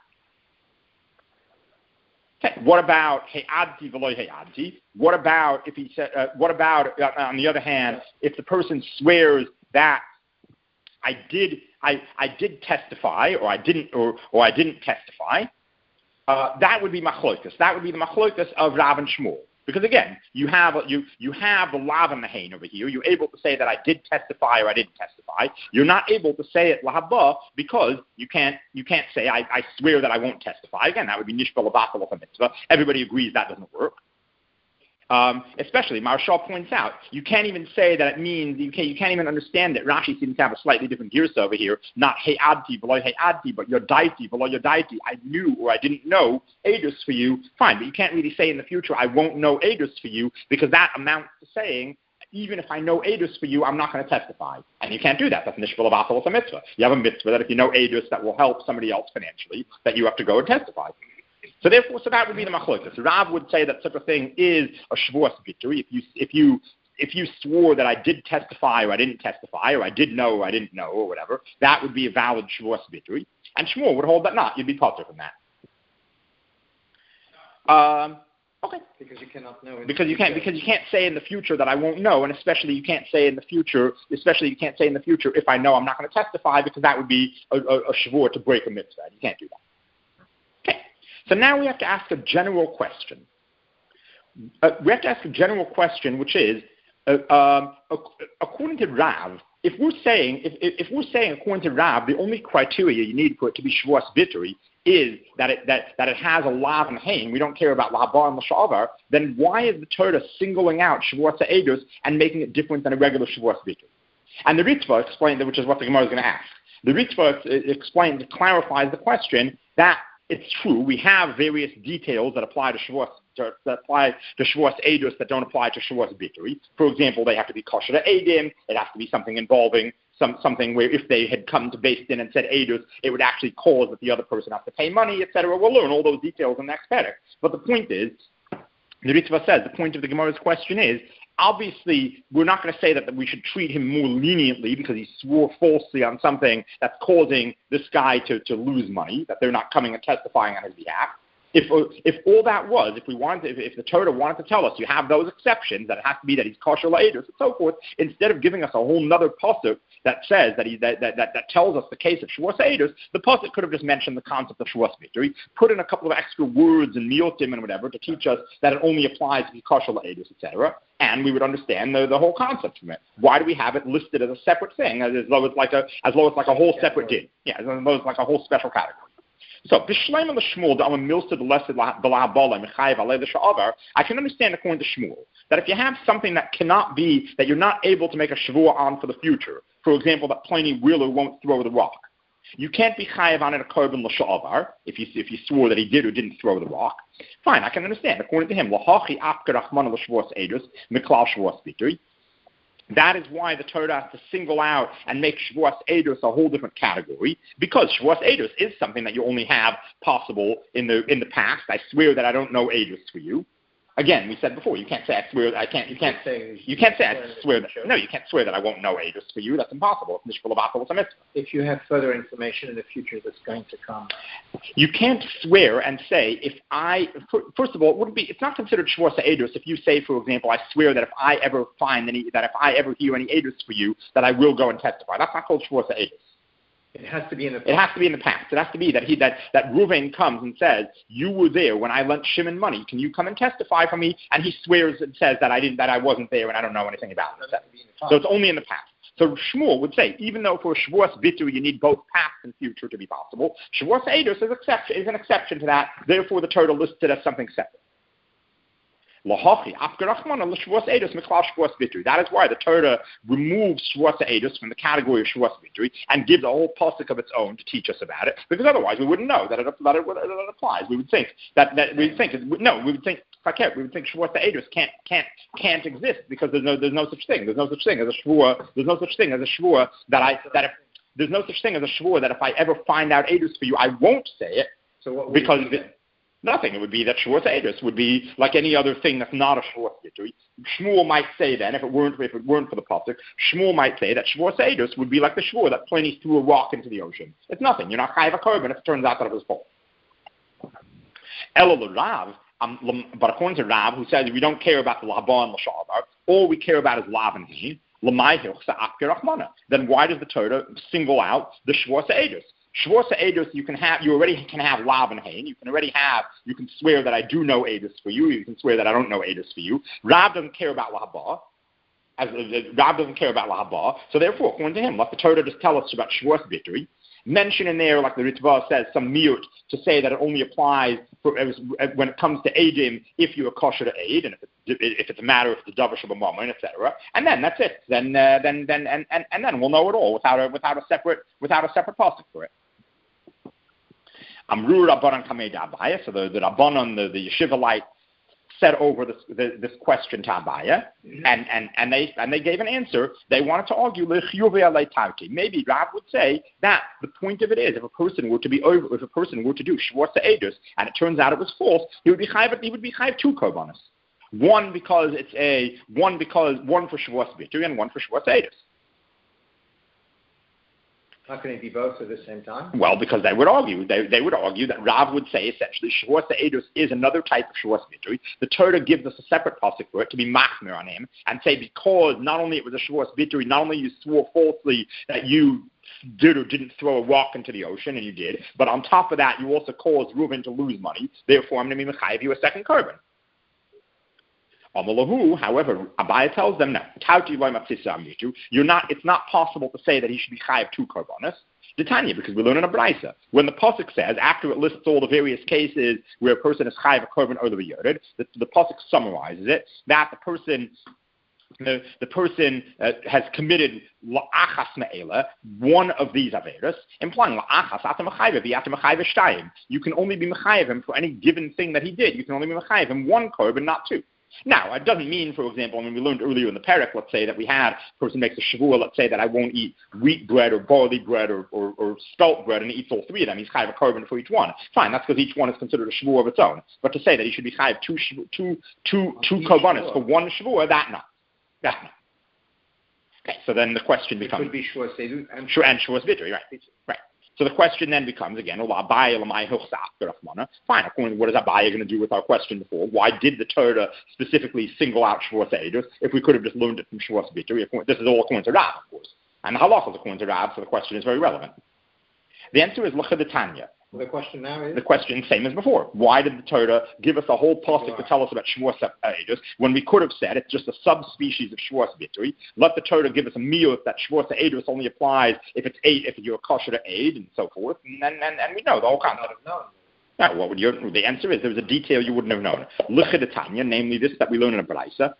Okay. What about He'adti v'lo He'adti? What about if he said? On the other hand, if the person swears that I did testify, or I didn't testify, that would be machlokes. That would be the machlokes of Rav and Shmuel. Because again, you have the lav and the hain over here. You're able to say that I did testify or I didn't testify. You're not able to say it lahaba because you can't say I swear that I won't testify. Again, that would be nishbal abatal of a mitzvah. Everybody agrees that doesn't work. Especially, Marshall points out, you can't even say that it means, you can't even understand that Rashi seems to have a slightly different gears over here, not he'adti, below he'adti, but yodaiti, below yodaiti. I knew or I didn't know edus for you. Fine, but you can't really say in the future, I won't know edus for you, because that amounts to saying, even if I know edus for you, I'm not going to testify. And you can't do that. That's nishvil of asal, it's a mitzvah. You have a mitzvah that if you know edus that will help somebody else financially, that you have to go and testify. So therefore, so that would be the machlokes. Rav would say that such a thing is a shvuas victory. If you swore that I did testify or I didn't testify, or I did know or I didn't know, or whatever, that would be a valid shvuas victory. And Shmuel would hold that not. You'd be potter from that. Okay. Because you cannot know. Because you can't say in the future that I won't know, and especially you can't say in the future if I know I'm not going to testify, because that would be a shvur to break a mitzvah. You can't do that. Okay. So now we have to ask a general question. Which is, according to Rav, if we're saying according to Rav, the only criteria you need for it to be shvuas victory is that it has a lav and hain. We don't care about lahabar and l'sha'avar. Then why is the Torah singling out shvuas edus and making it different than a regular shvuas victory? And the Ritva explained, which is what the Gemara is going to ask. The Ritva clarifies the question that it's true. We have various details that apply to shvuas edus that don't apply to shvuas victory. For example, they have to be kosher to edim. It has to be something involving something where if they had come to Beis Din and said edus, it would actually cause that the other person has to pay money, etc. We'll learn all those details in the next parak. But the point is, the Ritva says, the point of the Gemara's question is, obviously, we're not going to say that we should treat him more leniently because he swore falsely on something that's causing this guy to lose money, that they're not coming and testifying on his behalf. If all that was, if the Torah wanted to tell us you have those exceptions, that it has to be that he's kosher la'edus and so forth, instead of giving us a whole nother pasuk that says that tells us the case of shvuas edus, the pasuk could have just mentioned the concept of shvuas victory, put in a couple of extra words and miotim and whatever to teach us that it only applies to kosher la'edus, etc. And we would understand the whole concept from it. Why do we have it listed as a separate thing, as though it's like a whole separate din? Yeah, as though it's like a whole special category. So, I can understand according to Shmuel that if you have something that cannot be, that you're not able to make a shavua on for the future, for example, that Pliny will or won't throw the rock, you can't be chayav on it a korban l'sha'avar if you swore that he did or didn't throw the rock. Fine, I can understand. According to him, l'hachi apker rachmana l'shvuas edus miklal shvuas vitri. That is why the Torah has to single out and make shvuas edus a whole different category, because shvuas edus is something that you only have possible in the past. I swear that I don't know edus for you. Again, we said before, you can't say I swear. You can't say I swear that. No, you can't swear that I won't know edus for you. That's impossible. If you have further information in the future that's going to come, you can't swear and say first of all, it's not considered shvuas edus if you say, for example, I swear that if I ever hear any edus for you, that I will go and testify. That's not called shvuas edus. It has to be in the past. It has to be in the past. It has to be that that Reuven comes and says, you were there when I lent Shimon money. Can you come and testify for me? And he swears and says that I wasn't there and I don't know anything about it. So it's only in the past. So Shmuel would say, even though for shvuas vitru you need both past and future to be possible, shvuas edus is an exception to that. Therefore, the Torah lists it as something separate. That is why the Torah removes shvuas edus from the category of shvuas vitri and gives a whole pasuk of its own to teach us about it, because otherwise we wouldn't know that it applies. We would think shvuas edus can't exist because there's no such thing. There's no such thing as a shvua. There's no such thing as a shvua there's no such thing as a shvua that if I ever find out edus for you, I won't say it. So what because nothing. It would be that shvuas edus would be like any other thing that's not a shvuas vitri. Shmuel might say then, if it weren't for the pasuk, Shmuel might say that shvuas edus would be like the shvua that Pliny threw a rock into the ocean. It's nothing. You're not chayav a korban if it turns out that it was false. Elo Rav, but according to Rav, who says we don't care about the lahabar and l'sha'avar, all we care about is lav and hain. Then why does the Torah single out the shvuas edus? Shvuas edus, you already can have lav and hain. You can swear that I do know edus for you. You can swear that I don't know edus for you. Rav doesn't care about lahabar. So therefore, according to him, let the Torah just tell us about shvuas vitri. mention in there, like the Ritva says, some miyut to say that it only applies when it comes to Eidim if you are kosher to aid, and if it's a matter of the davar shabamamin, etc. And then that's it. Then we'll know it all without a separate pasuk for it. Amru Rabbanan Kamei Abaya. So the Rabbanan, the Yeshivalite, said over this question to Abaya, and they gave an answer. They wanted to argue maybe Rav would say that the point of it is, if a person were to do Shvuas Eidus and it turns out it was false, he would be chayav 2 korbanos. One for Shvuas Bitur and one for Shvuas Eidus. How can it be both at the same time? Well, because they would argue. They would argue that Rav would say essentially Shavuos Eidus is another type of Shavuos Bitur. The Torah gives us a separate pasuk for it to be machmir on him and say because not only it was a Shavuos Bitur, not only you swore falsely that you did or didn't throw a rock into the ocean, and you did, but on top of that you also caused Reuven to lose money. Therefore, I'm going to be mechayev you a second korban. However, Abaya tells them no. It's not possible to say that he should be chayav 2 korbanos. Tanya, because we learn in a brisa when the pasuk says after it lists all the various cases where a person is chayav a korban or the the pasuk summarizes it that the person has committed la'achas me'ela, one of these averos, implying la'achas atam mechayev v'atam mechayev shtayim. You can only be mechayev him for any given thing that he did. You can only be mechayev him 1 korban, not 2. Now, it doesn't mean, for example, when we learned earlier in the parak, let's say that we had a person makes a shavua, let's say that I won't eat wheat bread or barley bread or spelt bread, and he eats all 3 of them. He's chayav a korban for each one. Fine, that's because each one is considered a shavua of its own. But to say that he should be chayav 2 korbanos for 1 shavua, that not. Okay, so then the question becomes... It could be Shavuos Eidus and Shavuos Bitur, right. So the question then becomes, again, fine, what is Abaya going to do with our question before? Why did the Torah specifically single out Shavuos Eidus if we could have just learned it from Shavuos Bitur? This is all according to Rav, of course. And the halacha is according to Rav, so the question is very relevant. The answer is L'chadetanya. The question now is? The question, same as before. Why did the Torah give us a whole pasuk to tell us about Shavuos Eidus when we could have said it's just a subspecies of Shavuos Bitur? Let the Torah give us a miyut that Shavuos Eidus only applies if you're kosher to aid and so forth, and we know the whole concept. Now, the answer is there was a detail you wouldn't have known. L'chadetanya, namely this that we learn in a brisa.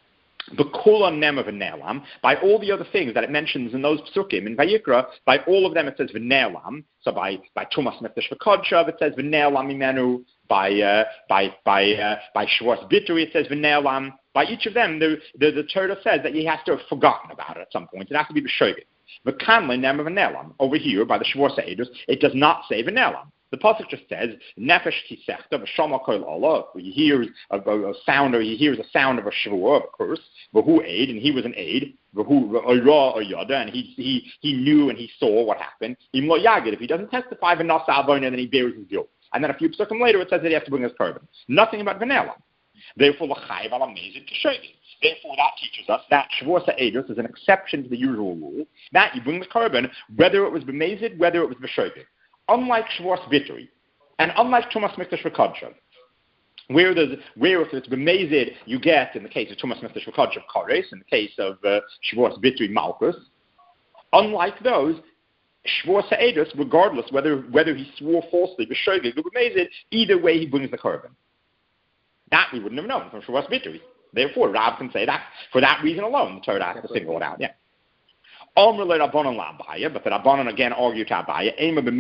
By all the other things that it mentions in those psukim in Vayikra, by all of them it says v'ne'elam. So by Tumas Mekdash v'Kodshav it says v'ne'elam imenu. By Shavuos Bitur it says v'ne'elam. By each of them, the Torah says that he has to have forgotten about it at some point. It has to be b'shogeg. V'kanle nem v'ne'elam. Over here by the Shavuos Eidus, it does not say v'ne'elam. The pasuk just says nefesh tisechta v'shama kol Allah. He hears a sound, or he hears a sound of a shavua, of a curse. V'hu aid, and he was an aid. V'hu ayra ayada, and he knew and he saw what happened. Im lo yagid, if he doesn't testify v'nasa avona, then he bears his guilt. And then a few pasukim later it says that he has to bring his korban. Nothing about v'ne'elam. Therefore l'chayv al amazing k'shogeg. Therefore, that teaches us that Shavuos Eidus is an exception to the usual rule that you bring the korban whether it was b'mezid, whether it was b'shogeg. Unlike Shavuos Bitur, and unlike Tumas Mikdash v'Kodshav, where if it's b'mezid, you get, in the case of Tumas Mikdash v'Kodshav, Kores, in the case of Shavuos Bitur, Malchus. Unlike those, Shavuos Eidus, regardless whether he swore falsely, b'shogeg or b'mezid, either way he brings the korban. That we wouldn't have known from Shavuos Bitur. Therefore, Rav can say that for that reason alone, the Torah has to single it out. Yeah. But the Rabbanan again argue to Abaya.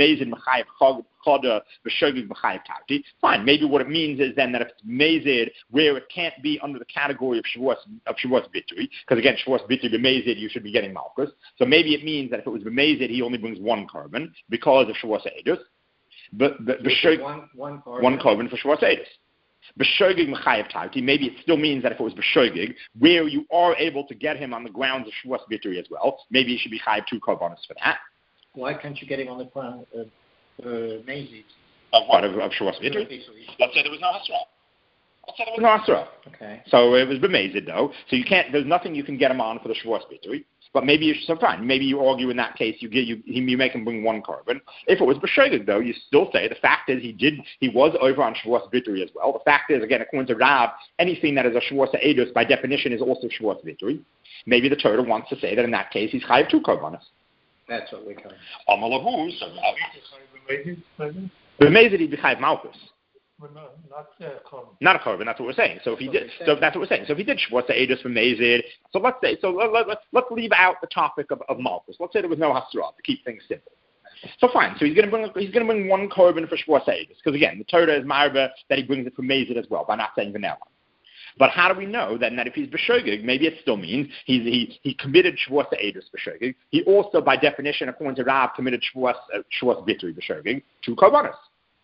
Fine, maybe what it means is then that if it's mezid, where it can't be under the category of Shavuos Bitur, because again, Shavuos Bitur b'mezid, you should be getting Malchus. So maybe it means that if it was b'mezid, he only brings 1 korban because of Shavuos Eidus. But one korban for Shavuos Eidus. B'shogeg mechayev tauti. Maybe it still means that if it was b'shogeg, where you are able to get him on the grounds of Shavuos Bitur as well, maybe you should be chayev 2 korbanos for that. Why can't you get him on the ground of mezid? Of what? Of Shavuos Bitur? Let's say there was no hasra. Okay. So it was b'mezid though. So you can't. There's nothing you can get him on for the Shavuos Bitur. But maybe you should, fine. Maybe you argue in that case, you make him bring 1 korban. If it was b'shogeg though, you still say the fact is he was over on Shavuos Bitur as well. The fact is, again, according to Rav, anything that is a Shavuos Eidus by definition is also Shavuos Bitur. Maybe the Torah wants to say that in that case he's chayav 2 korbanos. That's what we're calling. Amalahu, so Maybe. B'mezid he'd be chayiv malchus. Well, no, not Korban. Not a korban. That's what we're saying. So if he did, so that's what we're saying. So if he did shvuas eidus from Mazid, so let's say, let's leave out the topic of malchus. Let's say there was no hasra to keep things simple. So fine. So he's going to bring one korban for shvuas eidus because again, the Torah is marva that he brings it from Mazid as well by not saying vanilla. But how do we know then that if he's b'shogeg, maybe it still means he committed shvuas eidus b'shogeg. He also, by definition, according to Rav, committed shvuas bitui b'shogeg, 2 korbanos.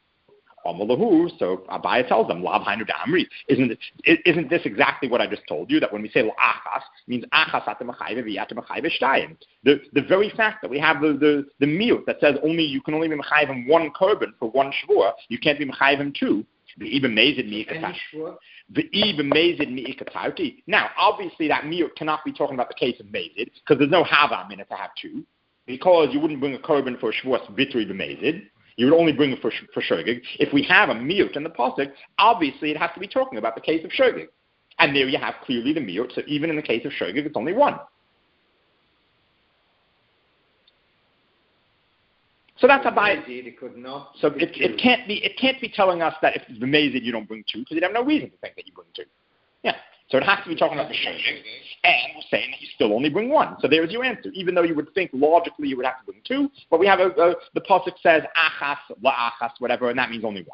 So Abaya tells them, Lav Hainu Damri. Isn't this exactly what I just told you? That when we say La'achas, means Achas at the Mechayve v'yat Mechayve Shtayim. The very fact that we have the miut that says you can only be Mechayve one korban for one shvua, you can't be Mechayve 2. Now, obviously, that miut cannot be talking about the case of Mazid because there's no Havam in it to have 2, because you wouldn't bring a korban for a shvuas bituri b'Mazid. You would only bring it for shogeg. If we have a miut in the pasuk, obviously it has to be talking about the case of shogeg. And there you have clearly the miut. So even in the case of shogeg, it's only 1. So that's a bias. So it can't be telling us that if it's b'mezid you don't bring 2 because you'd have no reason to think that you bring 2. Yeah. So it has to be talking about the shogeg, and we're saying that you still only bring 1. So there's your answer. Even though you would think logically you would have to bring 2, but we have the pasuk says achas, la'achas, whatever, and that means only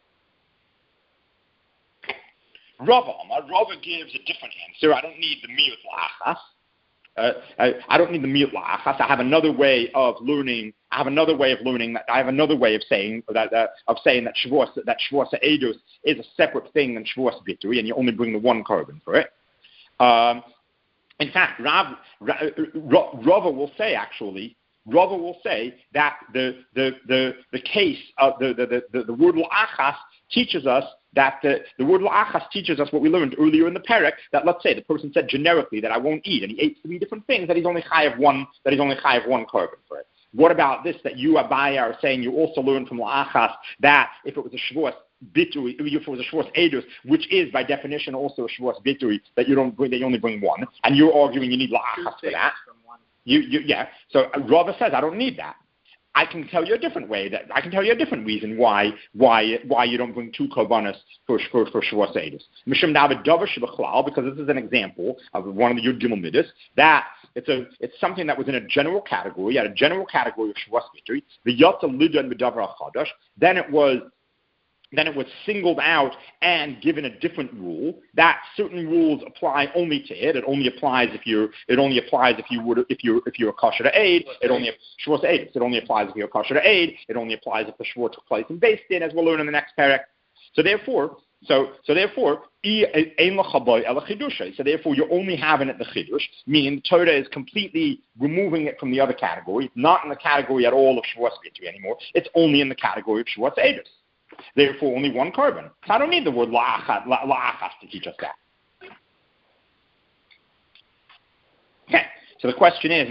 1. Rava gives a different answer. I don't need the miut la'achas. I don't need the miut la'achas. I have another way of learning. I have another way of saying that shvuas eidus is a separate thing than shvuas bituri, and you only bring the 1 korban for it. In fact, Rava will say that the case of the word la'achas teaches us that the word la'achas teaches us what we learned earlier in the parak, that let's say the person said generically that I won't eat, and he ate 3 different things, that he's only chayav 1 korban for it. What about this, that you, Abaya, are saying you also learned from la'achas that if it was a shvuas bituri, if it was a shvuas eidus, which is by definition also a shvuas bituri, that you only bring 1, and you're arguing you need la'achas for that. Yeah. So Rava says I don't need that. I can tell you a different reason why you don't bring 2 korbanos for shvuas eidus. Mishum davar davar shebachlal, because this is an example of one of the Yud Gimel Midas, that it's something that was in a general category, of shvuas bituri. The yotza lidan b'davar hachadash. Then it was singled out and given a different rule, that certain rules apply only to it. It only applies if you're a kosher to aid. It only applies if you're a kosher to aid. It only applies if the shvur took place in Beis Din, as we'll learn in the next parak. So therefore, you're only having it the chidush, meaning the Torah is completely removing it from the other category. It's not in the category at all of shvuas bituri anymore. It's only in the category of shvuas eidus. Therefore, only 1 korban. So I don't need the word la'achas to teach us that. Okay. So the question is,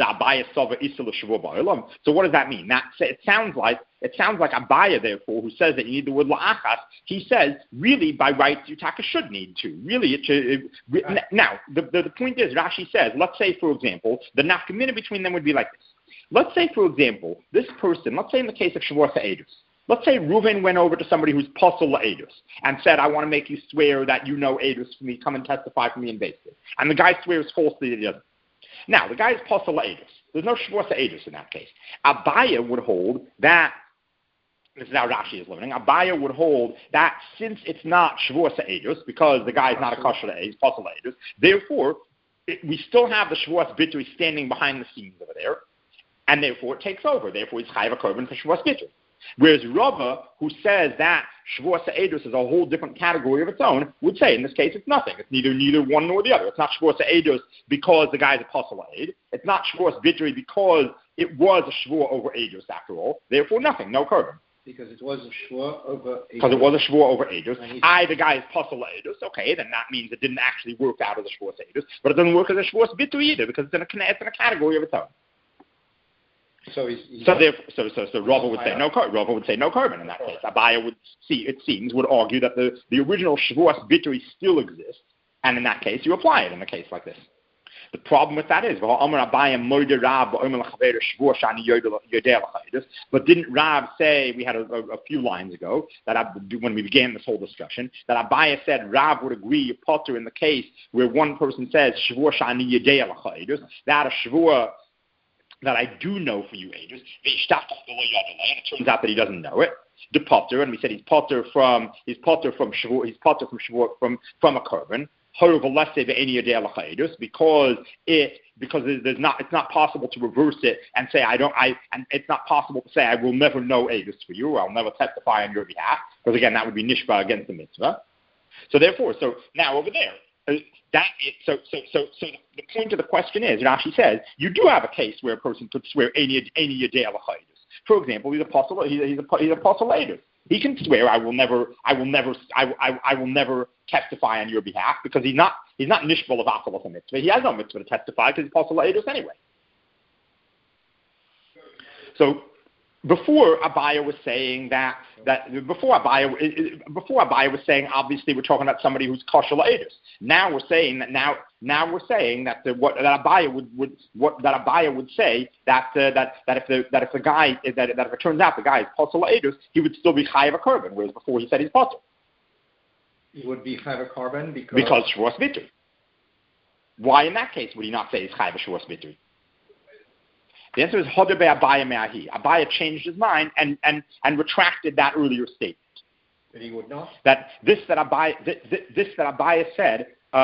so what does that mean? It sounds like Abaya, therefore, who says that you need the word la'achas. He says, really, by rights, Yutaka should need to. Really, now, the point is, Rashi says, let's say, for example, the nafkamina between them would be like this. Let's say, for example, this person, let's say in the case of shvuas eidus, let's say Reuven went over to somebody who's posel eidus and said, I want to make you swear that you know eidus for me, come and testify for me in Beis Din. And the guy swears falsely to the other. Now, the guy is posel eidus. There's no shvuas eidus in that case. Abaya would hold that, this is how Rashi is learning, Abaya would hold that since it's not shvuas eidus, because the guy is not a kosher eidus, he's posel eidus, therefore, we still have the shvuas bituri standing behind the scenes over there, and therefore it takes over. Therefore, he's chayav a korban for shvuas bituri. Whereas Rava, who says that shvuas eidus is a whole different category of its own, would say in this case it's nothing. It's neither one nor the other. It's not shvuas eidus because the guy's a posel eid. It's not shvuas bituri because it was a shvua over eidus after all. Therefore, nothing, no korban. Because it was a shvua over eidus. Because it was a shvua over eidus. The guy is posel eidus. Okay, then that means it didn't actually work out as a shvuas eidus, but it doesn't work as a shvuas bituri either because it's in a category of its own. So Rava would say no korban. Rava would say no korban in that case. Abaya would argue that the original shvuas bituri still exists, and in that case you apply it in a case like this. The problem with that is, but didn't Rav say, we had a few lines ago, when we began this whole discussion, that Abaya said Rav would agree, Potter, in the case where one person says, that a Shavua that I do know for you, Aedus, and it turns out that he doesn't know it. The Potter, and we said he's Potter from Shavua, he's Potter from Shavua from a korban. Because it's not possible to reverse it and say and it's not possible to say I will never know Aedus for you, or I'll never testify on your behalf, because again that would be nishba against the mitzvah. So now over there, so the point of the question is, Rashi says you do have a case where a person could swear any yedei l'chaydus. For example, he's apostle Aedus. He can swear I will never testify on your behalf, because he's not nishbal of achalas a mitzvah. He has no mitzvah to testify because he's apostle Aedus anyway. So before Abaya was saying before Abaya was saying obviously we're talking about somebody who's kosher Aedus. Now we're saying that Abaya would say that if it turns out the guy is apostle Aedus, he would still be chayav a korban, whereas before he said he's potter. He would be chayav a korban because shvuas bitui. Why in that case would he not say he's chayav a shvuas bitui? The answer is Hoder Abaya Me'ahi. Abaya changed his mind and retracted that earlier statement. That he would not? That Abaya said,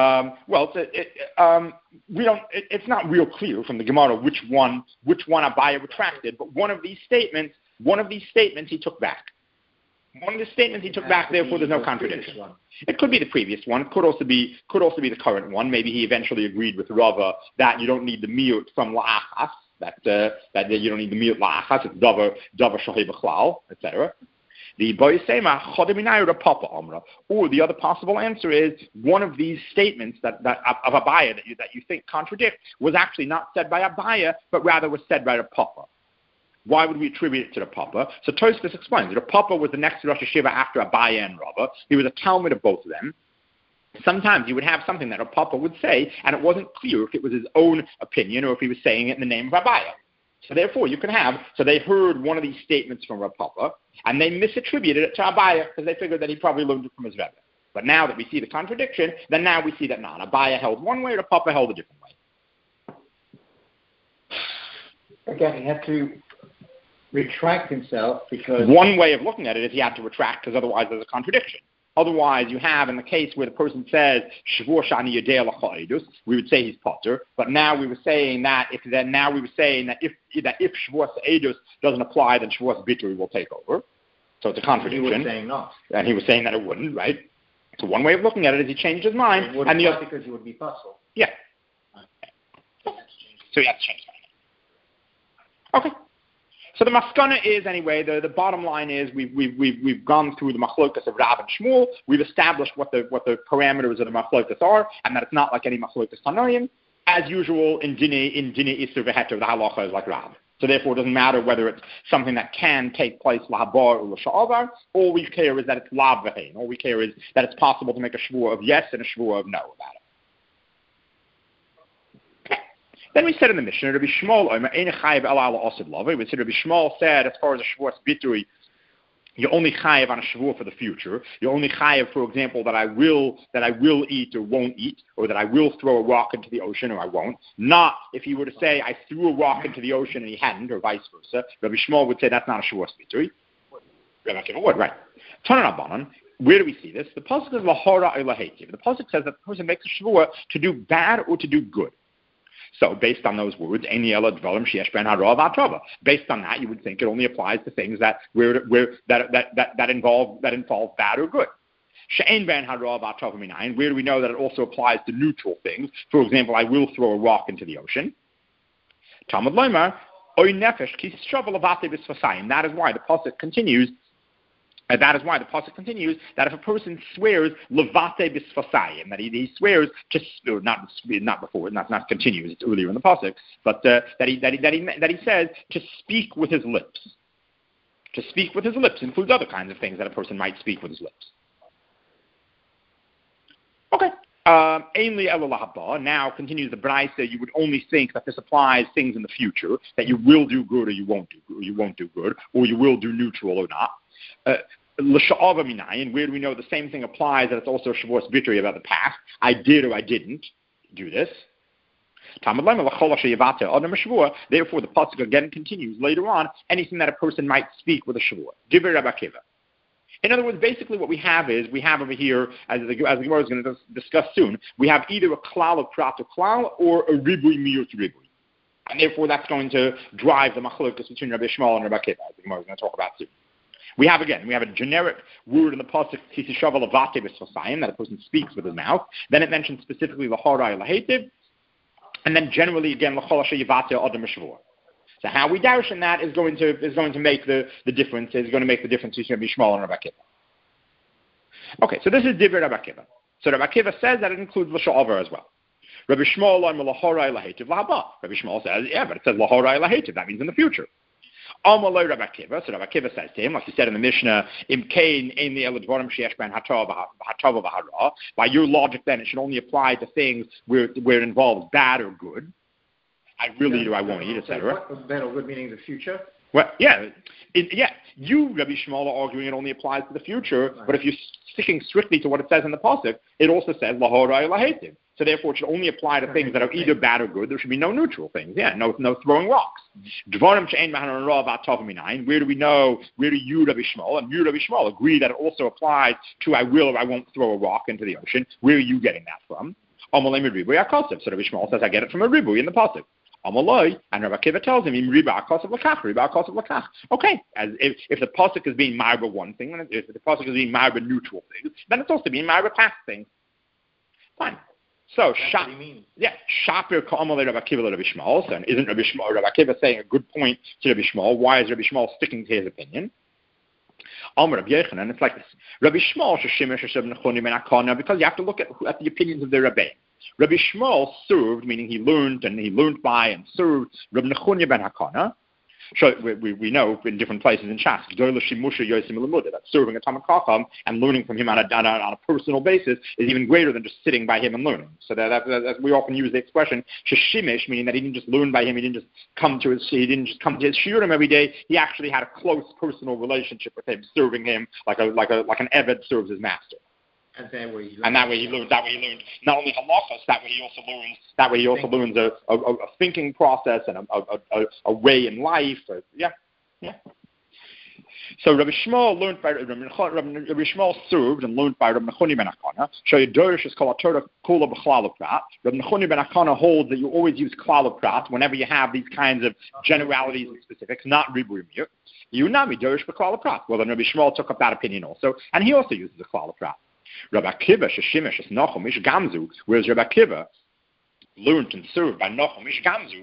it's not real clear from the Gemara which one Abaya retracted, but one of these statements he took back. One of the statements he took back, therefore there's no contradiction. It could be the previous one. It could also be the current one. Maybe he eventually agreed with Rava that you don't need the miut from la'achas. That you don't need the miut la'achas. It's davar shohei b'chlal, etc. The boyisema chodeminayur papa amra. Or the other possible answer is one of these statements that of Abaya that you think contradict was actually not said by Abaya, but rather was said by the papa. Why would we attribute it to the papa? So Tosfos explains. The papa was the next Rosh Hashiva after Abaya and Rava. He was a Talmud of both of them. Sometimes you would have something that a papa would say, and it wasn't clear if it was his own opinion or if he was saying it in the name of Abaya. So therefore, they heard one of these statements from a papa, and they misattributed it to Abaya because they figured that he probably learned it from his Rebbe. But now that we see the contradiction, then now we see that not. Abaya held one way, or the papa held a different way. Again, he had to retract himself because... One way of looking at it is he had to retract because otherwise there's a contradiction. Otherwise, you have in the case where the person says Shavua shani yedei l'chaydus, we would say he's potter. But now we were saying that if Shavuos Eidus doesn't apply, then Shavuos Bituri will take over. So it's a contradiction. He was saying not, and he was saying that it wouldn't, right? So one way of looking at it is he changed his mind, it and the other because he would be puzzled. Yeah. So he has to change his mind. Okay. So the maskana is, anyway, the bottom line is we've gone through the machlokas of Rav and Shmuel. We've established what the parameters of the machlokas are, and that it's not like any machlokas tanoim. As usual, in dine isur v'heter, the halacha is like Rav. So therefore, it doesn't matter whether it's something that can take place lahabar or l'sha'avar. All we care is that it's lav v'hein. All we care is that it's possible to make a shvua of yes and a shvua of no about it. Then we said in the Mishnah, Rabbi Shmuel, we said Rabbi Shmuel said, as far as a Shavuos Bituri, you only chayev on a Shavuot for the future. You only chayev, for example, that I will eat or won't eat, or that I will throw a rock into the ocean or I won't. Not if he were to say I threw a rock into the ocean and he hadn't, or vice versa. Rabbi Shmuel would say that's not a Shavuos Bituri. Rabbi Akiva would, right? Tanan, where do we see this? The pasuk is lahora elahetiv. The pasuk says that the person makes a Shavuot to do bad or to do good. So, based on those words, based on that, you would think it only applies to things that involve bad or good. Where do we know that it also applies to neutral things? For example, I will throw a rock into the ocean. Talmud Loimar, that is why the pasuk continues. That if a person swears levate bisfasayim, that he swears to not before, not continues, it's earlier in the pasuk, but that he says to speak with his lips. To speak with his lips includes other kinds of things that a person might speak with his lips. Okay. Ainly elalahaba. Now continues the Braisa. You would only think that this applies things in the future, that you will do good or you won't do good, or you won't do good, or you will do neutral or not. L'sha'ava minayin. Where do we know the same thing applies? That it's also Shavuos Bitri about the past. I did or I didn't do this. Therefore, the pasuk again continues later on. Anything that a person might speak with a Shavuot. Divrei Rabbi Akiva. In other words, basically what we have over here, as the Gemara is going to discuss soon, we have either a klal of prat or klal or a ribui miyut ribui. And therefore that's going to drive the machlokas between Rabbi Shmuel and Rabbi Akiva, as the Gemara is going to talk about soon. We have a generic word in the pasuk tisishava levate b'sosayim, that a person speaks with his mouth. Then it mentions specifically l'horai lahetiv, and then generally again l'chol asher yivate adam mishvur. So how we darshan that is going to make the difference. Is going to make the difference between Rabbi Shmuel and Rabbi Akiva. Okay, so this is Divrei Rabbi Akiva. So Rabbi Akiva says that it includes l'sha'avar as well. Rabbi Shmuel l'horai lahetiv lahaba. Rabbi Shmuel says, yeah, but it says l'horai lahetiv. That means in the future. Amalei Rabbi Akiva. So Rabbi Akiva says to him, like he said in the Mishnah, Im kain ein li el dvarim sheyesh ben hatava v'hara. By your logic, then it should only apply to things where it involves bad or good. I really do. I won't eat, etc. Bad or good meaning the future? Well, yeah. You, Rabbi Shmuel, are arguing it only applies to the future, right. But if you're sticking strictly to what it says in the pasuk, it also says lahorai lahetiv. So therefore, it should only apply to things that are either bad or good. There should be no neutral things. Yeah, no throwing rocks. Where do we know? Where do you, Rabbi Shmuel, and you, Rabbi Shmuel, agree that it also applies to I will or I won't throw a rock into the ocean? Where are you getting that from? So Rabbi Shmuel says I get it from a ribu in the pasuk. Amaloi, and Rabbi Akiva tells him, okay, as if the pasuk is being marba one thing, and if the pasuk is being marba neutral things, then it's also being marba past things. Fine. So, Shapir Ka'amalei Rabbi Akiva Rabbi Shmuel. So, isn't Rabbi Akiva saying a good point to Rabbi Shmuel? Why is Rabbi Shmuel sticking to his opinion? Amar Rabbi Yochanan, it's like this. Rabbi Shmuel because you have to look at the opinions of the Rabbi. Rabbi Shmuel served, meaning he learned by and served Rabbi Nechunya ben Hakana. So we know in different places in Shas, that serving a Talmid Chacham and learning from him on a personal basis is even greater than just sitting by him and learning. So that we often use the expression sheshimish, meaning that he didn't just learn by him, he didn't just come to his shiurim every day. He actually had a close personal relationship with him, serving him like an eved serves his master. And that way he learned not only halachos. That way he also learns a thinking process and a way in life. Yeah. So Rabbi Shmuel learned by Rabbi Shmuel served and learned by Rabbi Nechoni ben Akana. Shayadorish is called a Torah kula b'chlal prat. Rabbi Nechoni ben Akana holds that you always use klal prat whenever you have these kinds of generalities and specifics, not ribuy miyut. You nami dorish b'chlal prat. Well, then Rabbi Shmuel took up that opinion also, and he also uses a klal prat. Rabbi Akiva sheshimish es Nachum ish gamzu, whereas Rabbi Akiva learned and served by Nachum ish gamzu,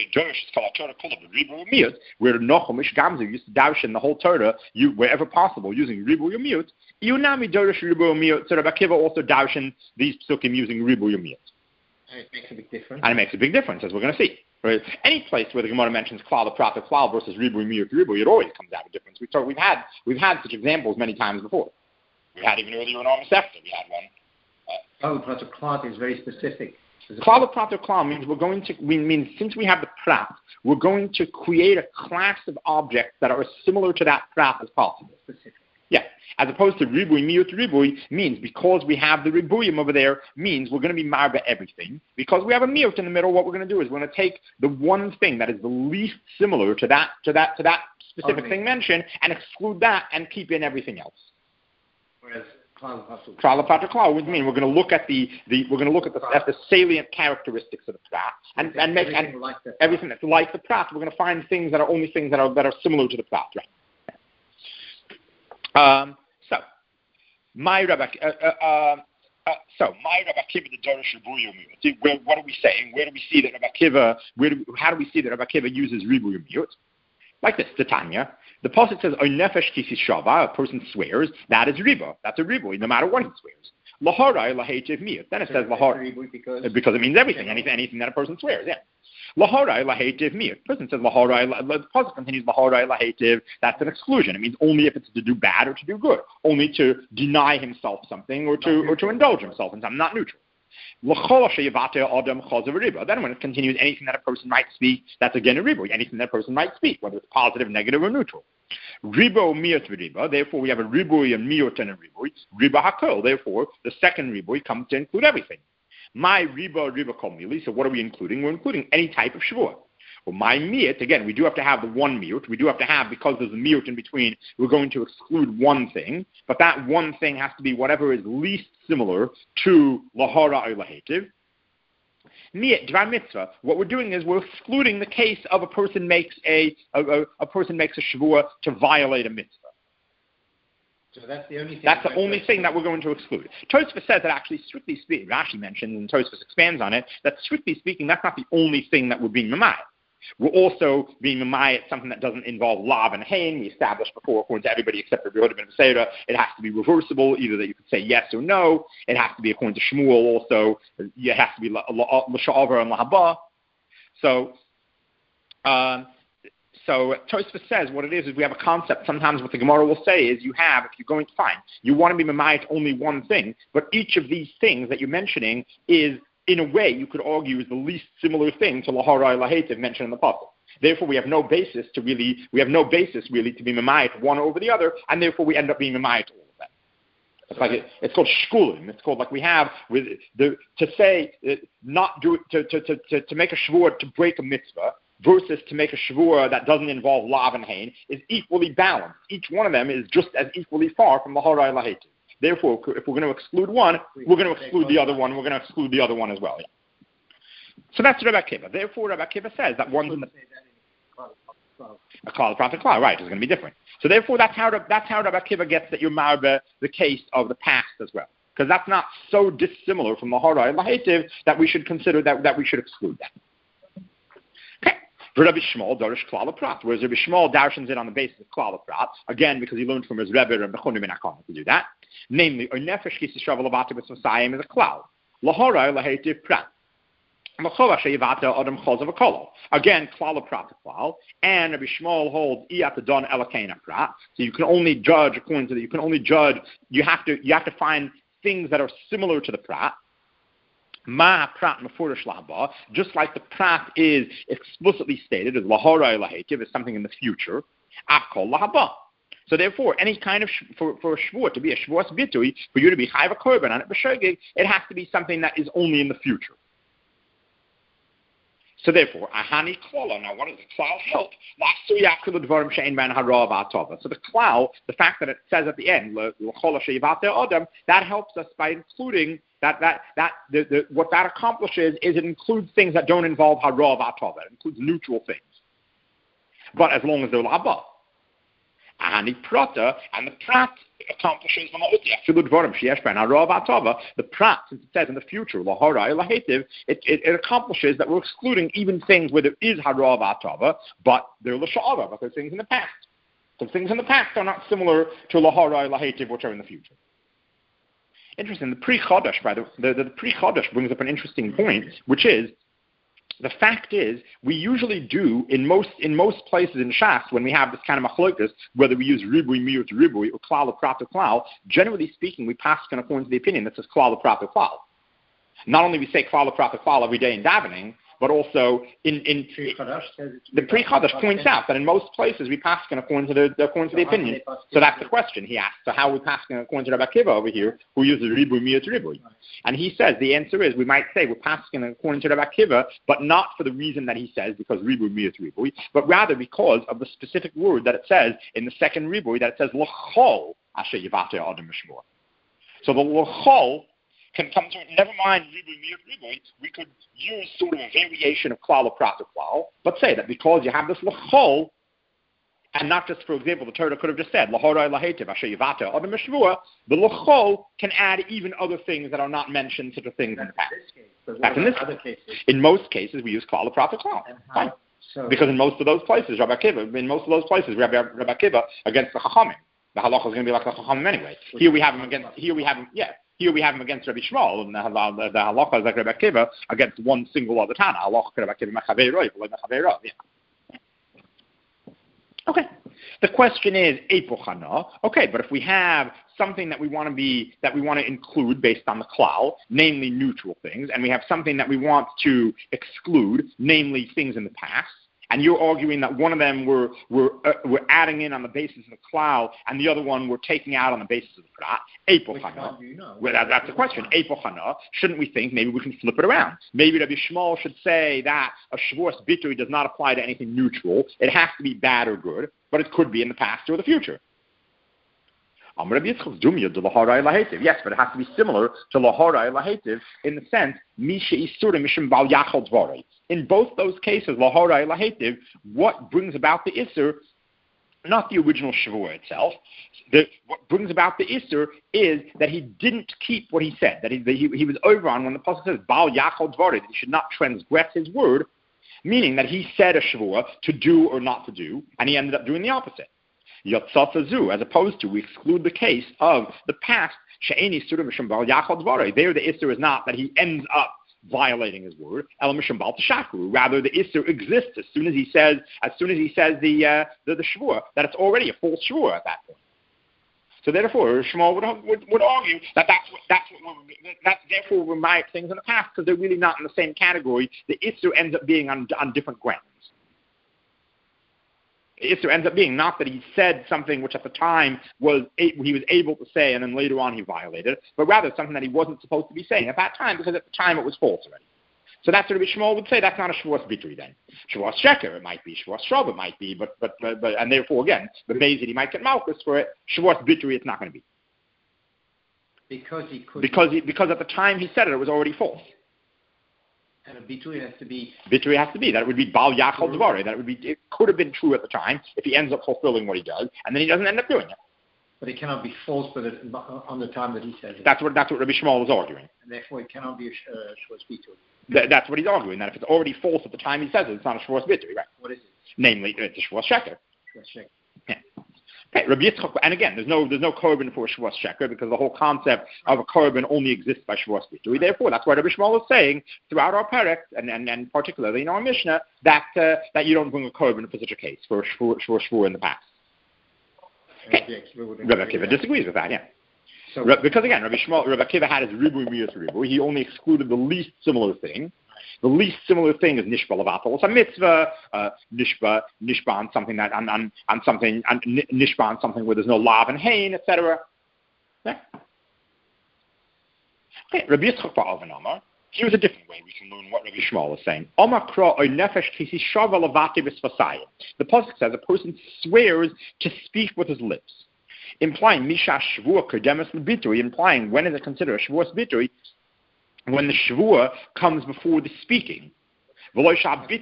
where Nachum ish gamzu used to dash in the whole Torah, wherever possible, using ribu yomiyut. Yunami dorish ribu yomiyut. So Rabbi Akiva also dash in these psukim using ribu yomiyut. And it makes a big difference. As we're going to see. Right? Any place where the Gemara mentions klal prat klal versus ribu yomiyut ribu, it always comes out a difference. We've had such examples many times before. We had even earlier in our Masechta, we had one. Klal is very specific. Klal prat klal means since we have the prat, we're going to create a class of objects that are as similar to that prat as possible. Specific. Yeah. As opposed to ribui miyut ribui means because we have the ribuyim over there means we're going to be marba everything. Because we have a miyut in the middle, what we're going to do is we're going to take the one thing that is the least similar to that specific thing mentioned and exclude that and keep in everything else. Whereas klal prat klal would mean we're going to look at the salient characteristics of the prat and make everything that's like the prat. We're going to find things that are only things that are similar to the prat, right? So my Rabbi Akiva the Dorish Ribuy Yomiyut. What are we saying? Where do we see that Rabbi Akiva? How do we see that Rabbi Akiva uses Ribuy Yomiyut? Like this, Titania. The pasuk says, "Oy nefesh kisi shava." A person swears. That is riba. That's a ribuy, no matter what he swears. Laharai lahetiv miyut. Then it says laharai because it means everything, anything that a person swears. Yeah. Laharai lahetiv miyut. The person says laharai. The pasuk continues laharai lahetiv. That's an exclusion. It means only if it's to do bad or to do good. Only to deny himself something or to indulge himself in something. Not neutral. Then when it continues, anything that a person might speak, that's again a riboy. Anything that a person might speak, whether it's positive, negative, or neutral. Ribo miot v'riba. Therefore, we have a riboy, a miot, and a riboy. Riba hakol. Therefore, the second riboy comes to include everything. My riba kol mili. So what are we including? We're including any type of shvua. Well, my miut, again, we do have to have the one miut. We do have to have, because there's a miut in between, we're going to exclude one thing. But that one thing has to be whatever is least similar to lahara or lahetiv. Miut, dvar mitzvah. What we're doing is we're excluding the case of a person makes a shvua to violate a mitzvah. So that's the only thing. That's the only thing that we're going to exclude. Tosfos says that actually, strictly speaking, Rashi mentions, and Tosfos expands on it, that strictly speaking, that's not the only thing that we're being mamayat. We're also being mamayat something that doesn't involve lav and hain. We established before, according to everybody except for Yehuda ben Beseira, it has to be reversible, either that you could say yes or no. It has to be, according to Shmuel, also, it has to be l'sha'avar and lahaba. So Tosfos says what it is we have a concept. Sometimes what the Gemara will say is you want to be mamayat only one thing, but each of these things that you're mentioning is, in a way, you could argue is the least similar thing to lahara lahetiv mentioned in the pasuk. Therefore, we have no basis really to be mamayat one over the other, and therefore we end up being mamayat all of them. It's called shkulim. It's called, like we have with to make a shvur to break a mitzvah versus to make a shvur that doesn't involve lav and hain is equally balanced. Each one of them is just as equally far from lahara lahetiv. Therefore, if we're going to exclude one, we're going to exclude the other one. We're going to exclude the other one as well. Yeah. So that's Rabbi Akiva. Therefore, Rabbi Akiva says that one's in the a klal prat klal, right? It's going to be different. So therefore, that's how Rabbi Akiva gets that you're marbe the case of the past as well, because that's not so dissimilar from the lahara lahetiv that we should consider that we should exclude that. Okay. Rabbi Shmuel darish klal prat, whereas Rabbi Shmuel darshans it on the basis of klal prat, again because he learned from his Rebbe and Bechonu ben Akon to do that. Namely, or nefesh kisei shava levata b'sosayim is a klal. Lahara lahetiv prat. Again, klal prat klal, and Rabbi Shmuel holds iyatadon elakena prat. So you can only judge according to that. You have to find things that are similar to the prat. Ma prat mefurish lahaba, just like the prat is explicitly stated as lahara lahetiv is something in the future. Akol lahaba. So therefore, any kind of for a shvur to be a shvuas bitui, for you to be chayv a korban on it b'shogeg, it has to be something that is only in the future. So therefore, ahani klala. Now, what does the klal help? So the klal, the fact that it says at the end, that helps us by including what that accomplishes is it includes things that don't involve hara v'atova. It includes neutral things, but as long as they're laba. Ahani prata, and the prat accomplishes the prat, since it says in the future, it accomplishes that we're excluding even things where there is hara v'atava, but they're l'sha'ava, but they're things in the past. So things in the past are not similar to lahara lahetiv, which are in the future. Interesting. The pre-Chodesh, the pre-Chodesh brings up an interesting point, which is, the fact is, we usually do, in most places in Shas, when we have this kind of machlokas, whether we use ribui, miut, ribui, or klal, prat, klal, generally speaking, we pass according to the opinion that says klal, prat, klal. Not only we say klal, prat, klal every day in davening, but also in the pre-Chodesh points out that in most places we pass according to the opinion. So that's the question he asked. So how are we passing according to Rabbi Akiva over here, who uses ribui, miut, ribui? And he says the answer is we might say we're passing according to Rabbi Akiva, but not for the reason that he says because ribui, miut, ribui, but rather because of the specific word that it says in the second ribui that it says l'chol asher yivate adam mishmor. So the l'chol can come to it. Never mind ribui, miut, ribui. We could use sort of a variation of klal or prat or klal, but say that because you have this l'chol, and not just, for example, the Torah could have just said lahora lahetiv asher yivate adam mishmor. The l'chol can add even other things that are not mentioned, such as things in the past. In most cases, we use klal or prat or klal. Because in most of those places, Rabbi Akiva against the Chachamim. The halacha is going to be like the Chachamim anyway. Here we have him against Rabbi Shmuel, and the halacha is like Rabbi Akiva against one single other Tana. Halacha Rabbi Akiva mechaveiroi, mechaveiroi. Okay. The question is, Eipochana. Okay, but if we have something that we want to include based on the klal, namely neutral things, and we have something that we want to exclude, namely things in the past. And you're arguing that one of them we're adding in on the basis of the klal, and the other one we're taking out on the basis of the prat. Epochana. Well, that's the question. Epochana. Shouldn't we think maybe we can flip it around? Maybe Rabbi Shmuel should say that a shavuos bitui does not apply to anything neutral. It has to be bad or good, but it could be in the past or the future. Yes, but it has to be similar to lahorai lahetiv in the sense misha isurim mishum bal yachal dvarei. In both those cases, lahorai lahetiv, what brings about the isur, not the original shavua itself. What brings about the isur is that he didn't keep what he said. That he was over on when the pasuk says bal yachal dvarei, that he should not transgress his word, meaning that he said a shavua to do or not to do, and he ended up doing the opposite. Yotzafazu, as opposed to, we exclude the case of the past, she'eni surim mishum bal yachal dvarei. There the isur is not that he ends up violating his word, el mishum bal tashakru. Rather, the isur exists as soon as he says the shvur, that it's already a false shvur at that point. So therefore, Shmuel would argue that therefore we might things in the past because they're really not in the same category. The isur ends up being on different grounds. Isser ends up being not that he said something which at the time he was able to say and then later on he violated, but rather something that he wasn't supposed to be saying at that time because at the time it was false already. So that's what Rabbi Shmuel would say. That's not a shavuos bitui then. Shavuos sheker it might be, shavuos shov it might be, but and therefore again the Beis Din he might get malchus for it. Shavuos bitui it's not going to be because he could because at the time he said it was already false. And a bitui has to be. Bitui has to be that it would be bal yachal dvarei. That would be. It could have been true at the time if he ends up fulfilling what he does, and then he doesn't end up doing it. But it cannot be false, but on the time that he says it. That's what Rabbi Shmuel was arguing. And therefore, it cannot be a shavuos bitui. That's what he's arguing. That if it's already false at the time he says it, it's not a shavuos bitui, right? What is it? Namely, it's a shavuos sheker. Shavuos sheker. Yeah. Okay, Rabbi Yitzchak, and again, there's no korban for a shavuos sheker because the whole concept of a korban only exists by shavuos bitui. Therefore, that's why Rabbi Shmuel is saying throughout our perek and particularly in our Mishnah that you don't bring a korban for such a case for a shvur in the past. Okay. Rabbi Akiva disagrees with that, yeah. So, because again, Rabbi Akiva had his ribu miyus ribu. He only excluded the least similar thing. The least similar thing is nishba levatel. It's a mitzvah, nishba on something that on something nishba on something where there's no lav and hain, etc. Yeah. Okay, Rabbi Yitzchak ba'avan Amar. Here's a different way we can learn what Rabbi Shmuel is saying. The pasuk says a person swears to speak with his lips, implying misha shvua kedemus l'bitui, implying when is it considered a shavuos bitui? When the shvua comes before the speaking. Not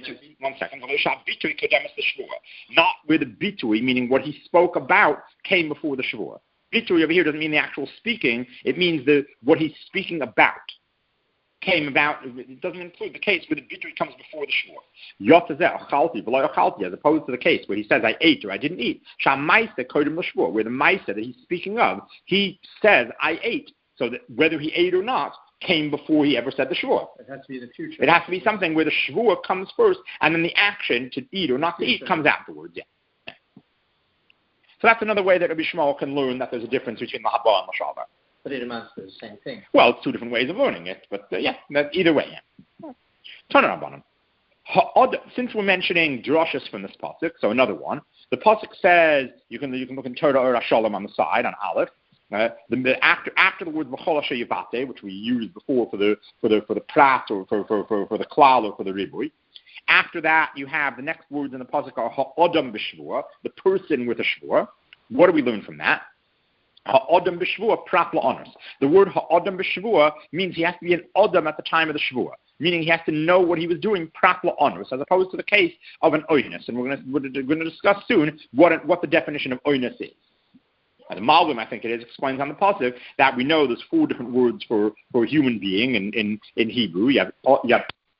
where the bitui, meaning what he spoke about, came before the shvua. Bitui over here doesn't mean the actual speaking; it means what he's speaking about. Came about, it doesn't include the case where the bitui comes before the shvur. As opposed to the case where he says, I ate or I didn't eat. Where the maisa that he's speaking of, he says, I ate. So that whether he ate or not came before he ever said the shvur. It has to be the future. It has to be something where the shvur comes first and then the action to eat or not to eat comes afterwards. Yeah. So that's another way that Rabbi Shmuel can learn that there's a difference between the haba and the shalva. But it amounts to the same thing. Well, it's two different ways of learning it, but either way, yeah. Turn it on. Since we're mentioning drashas from this pasuk, so another one, the pasuk says you can look in Torah or Shalom on the side on Aleph. After the word v'chol asher yivate, which we used before for the prat or for the klal or for the ribui. After that, you have the next words in the pasuk are ha'odam b'shvua, the person with a shvua. What do we learn from that? Ha'odam b'shvua prat la'onos. The word ha'odam b'shvua means he has to be an odam at the time of the shvua, meaning he has to know what he was doing prat la'onos, as opposed to the case of an oinus. And we're going to discuss soon what the definition of oinus is. The Malbim, I think it is, explains on the pasuk that we know there's 4 different words for a human being in Hebrew. You have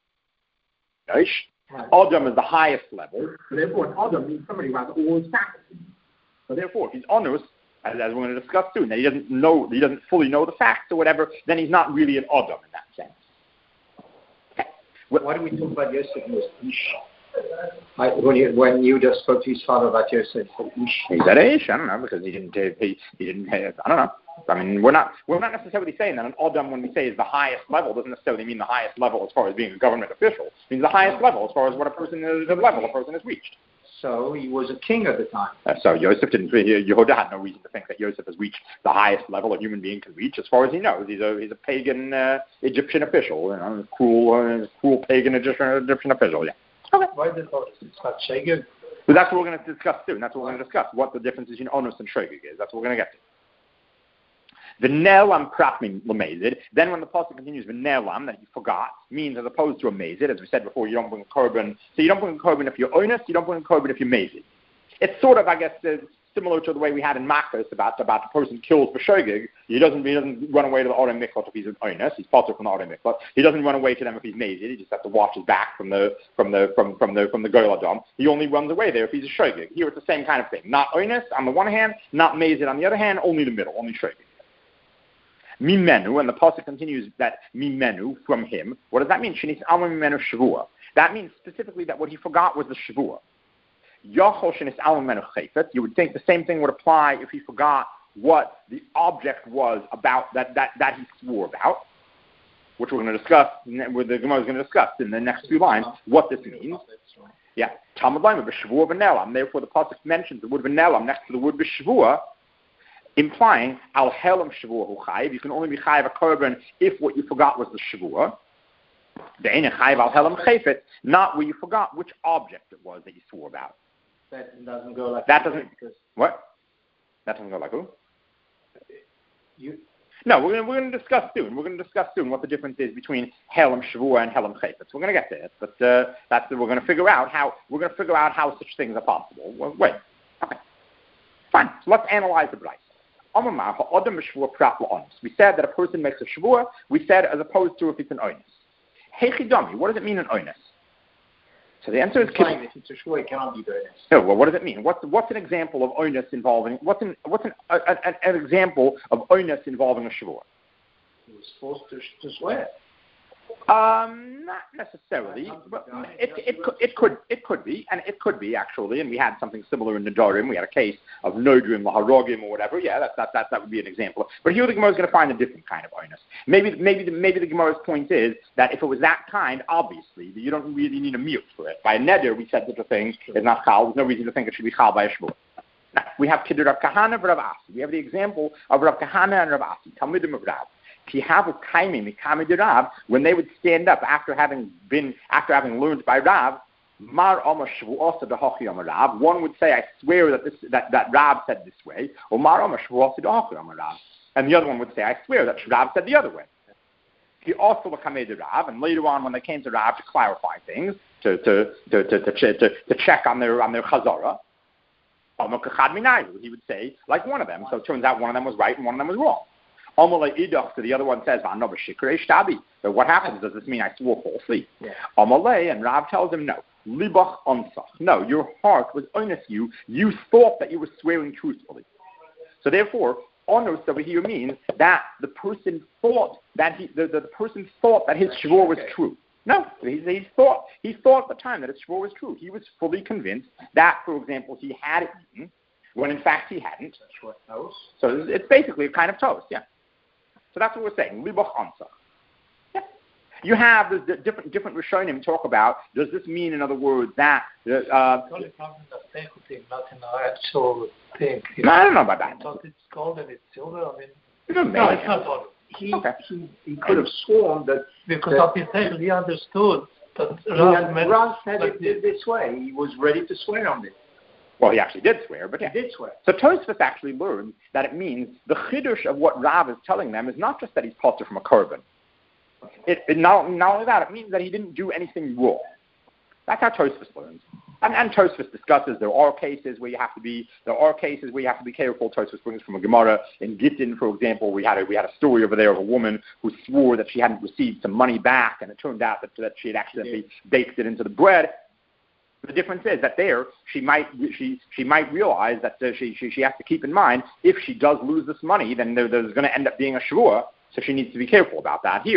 Adam is the highest level. So therefore, an Adam means somebody who has all his faculties. So therefore, if he's onus, as we're going to discuss soon, that he doesn't fully know the facts or whatever, then he's not really an Adam in that sense. Okay. Why do we talk about Yosef as Ish? When you just spoke to his father about Yosef, he said Ish. I don't know, because he didn't have, I don't know. I mean, we're not necessarily saying that an Adam, when we say is the highest level, doesn't necessarily mean the highest level as far as being a government official. It means the highest level as far as what a person is, the level a person has reached. So he was a king at the time. So Yosef didn't. Yehuda had no reason to think that Yosef has reached the highest level a human being can reach. As far as he knows, he's a pagan Egyptian official, a cruel pagan Egyptian official. Yeah. Okay. Why did it's not Shegeg? But that's what we're going to discuss too, and that's what we're going to discuss, what the difference between onus and shogeg is. That's what we're going to get to. The ne'elam prat l'mezid. Then when the pasuk continues, the ne'elam, that you forgot, means as opposed to a mezid, as we said before, you don't bring a korban. So you don't bring a korban if you're onus, you don't bring a korban if you're mezid. It's sort of, I guess, similar to the way we had in Makos about the person kills for shogeg. He doesn't run away to the Orem Mikvot if he's an onus. He's part from the Orem Mikvot. He doesn't run away to them if he's mezid. He just has to watch his back from the Goel Adam. He only runs away there if he's a shogeg. Here it's the same kind of thing. Not onus on the one hand, not mezid on the other hand. Only the middle, only shogeg. Mimenu, and the pasuk continues that mimenu, from him. What does that mean? Shenis alma mimenu shavua. That means specifically that what he forgot was the shavua. Yachol shenis alma mimenu chayfet. You would think the same thing would apply if he forgot what the object was about that he swore about, which we're going to discuss. Where the Gemara is going to discuss in the next few lines what this means. Yeah, Talmud Lama b'shavua v'nelam. Therefore, the pasuk mentions the word v'nelam next to the word b'shavua, implying al helam shavua hu chayiv. You can only be chayiv a korban if what you forgot was the shavua. The ain't chayiv al helam chayfet, not where you forgot which object it was that you swore about. That doesn't go like that. Doesn't what? That doesn't go like who? No, we're going to discuss soon. We're going to discuss soon what the difference is between helam shavua and helam chayfet. So we're going to get to it, but we're going to figure out how such things are possible. Well, wait, okay, fine. So let's analyze the brayso. We said that a person makes a shavua. We said as opposed to if it's an onus. Hechidami, what does it mean an onus? So the answer is if it's a shavua, it cannot be the onus. No, well, what does it mean? What's an example of onus involving? What's an example of onus involving a shavua? He was forced to swear. Not necessarily, but it could be actually, and we had something similar in Nedarim. We had a case of Nodrim, Laharogim, or whatever. Yeah, that would be an example. But here the Gemara is going to find a different kind of onus. Maybe the Gemara's point is that if it was that kind, obviously you don't really need a mute for it. By a neder, we said such a thing is not chal. There's no reason to think it should be chal by a shvur. Now we have Kiddur Rav Kahana and Rav Asi. We have the example of Rav Kahana and Rav Asi, Talmidim of Rav. When they would stand up after having learned by Rav, one would say, I swear that Rav said this way, or and the other one would say, I swear that Rav said the other way. He also became Rav, and later on when they came to Rav to clarify things, to check on their chazara, he would say like one of them. So it turns out one of them was right and one of them was wrong. So the other one says, but what happens? Does this mean I swore falsely? Yeah. And Rav tells him, no. Libach ansach. No, your heart was honest. You thought that you were swearing truthfully. So therefore, honest over here means that the person thought that the person thought that his shvur was true. No, he thought at the time that his shvur was true. He was fully convinced that, for example, he had eaten when in fact he hadn't. So it's basically a kind of toast, yeah. So that's what we're saying. Libach ansach. Yeah. You have the different Rishonim talk about. Does this mean, in other words, that? It's only not in the actual thing. No, I don't know about that. It's gold and it's silver. I mean, no, it's not gold. He could have sworn that because he understood that Rav said it this way. He was ready to swear on it. Well, he actually did swear, but yeah. He did swear. So Tosfos actually learned that it means the chidush of what Rav is telling them is not just that he's potter from a korban. Not only that, it means that he didn't do anything wrong. That's how Tosfos learns. And Tosfos discusses there are cases where you have to be careful. Tosfos brings from a Gemara in Gittin, for example. We had a story over there of a woman who swore that she hadn't received some money back, and it turned out that she had accidentally baked it into the bread. The difference is that there she might realize that she has to keep in mind if she does lose this money, then there's going to end up being a shvua, so she needs to be careful about that. Here,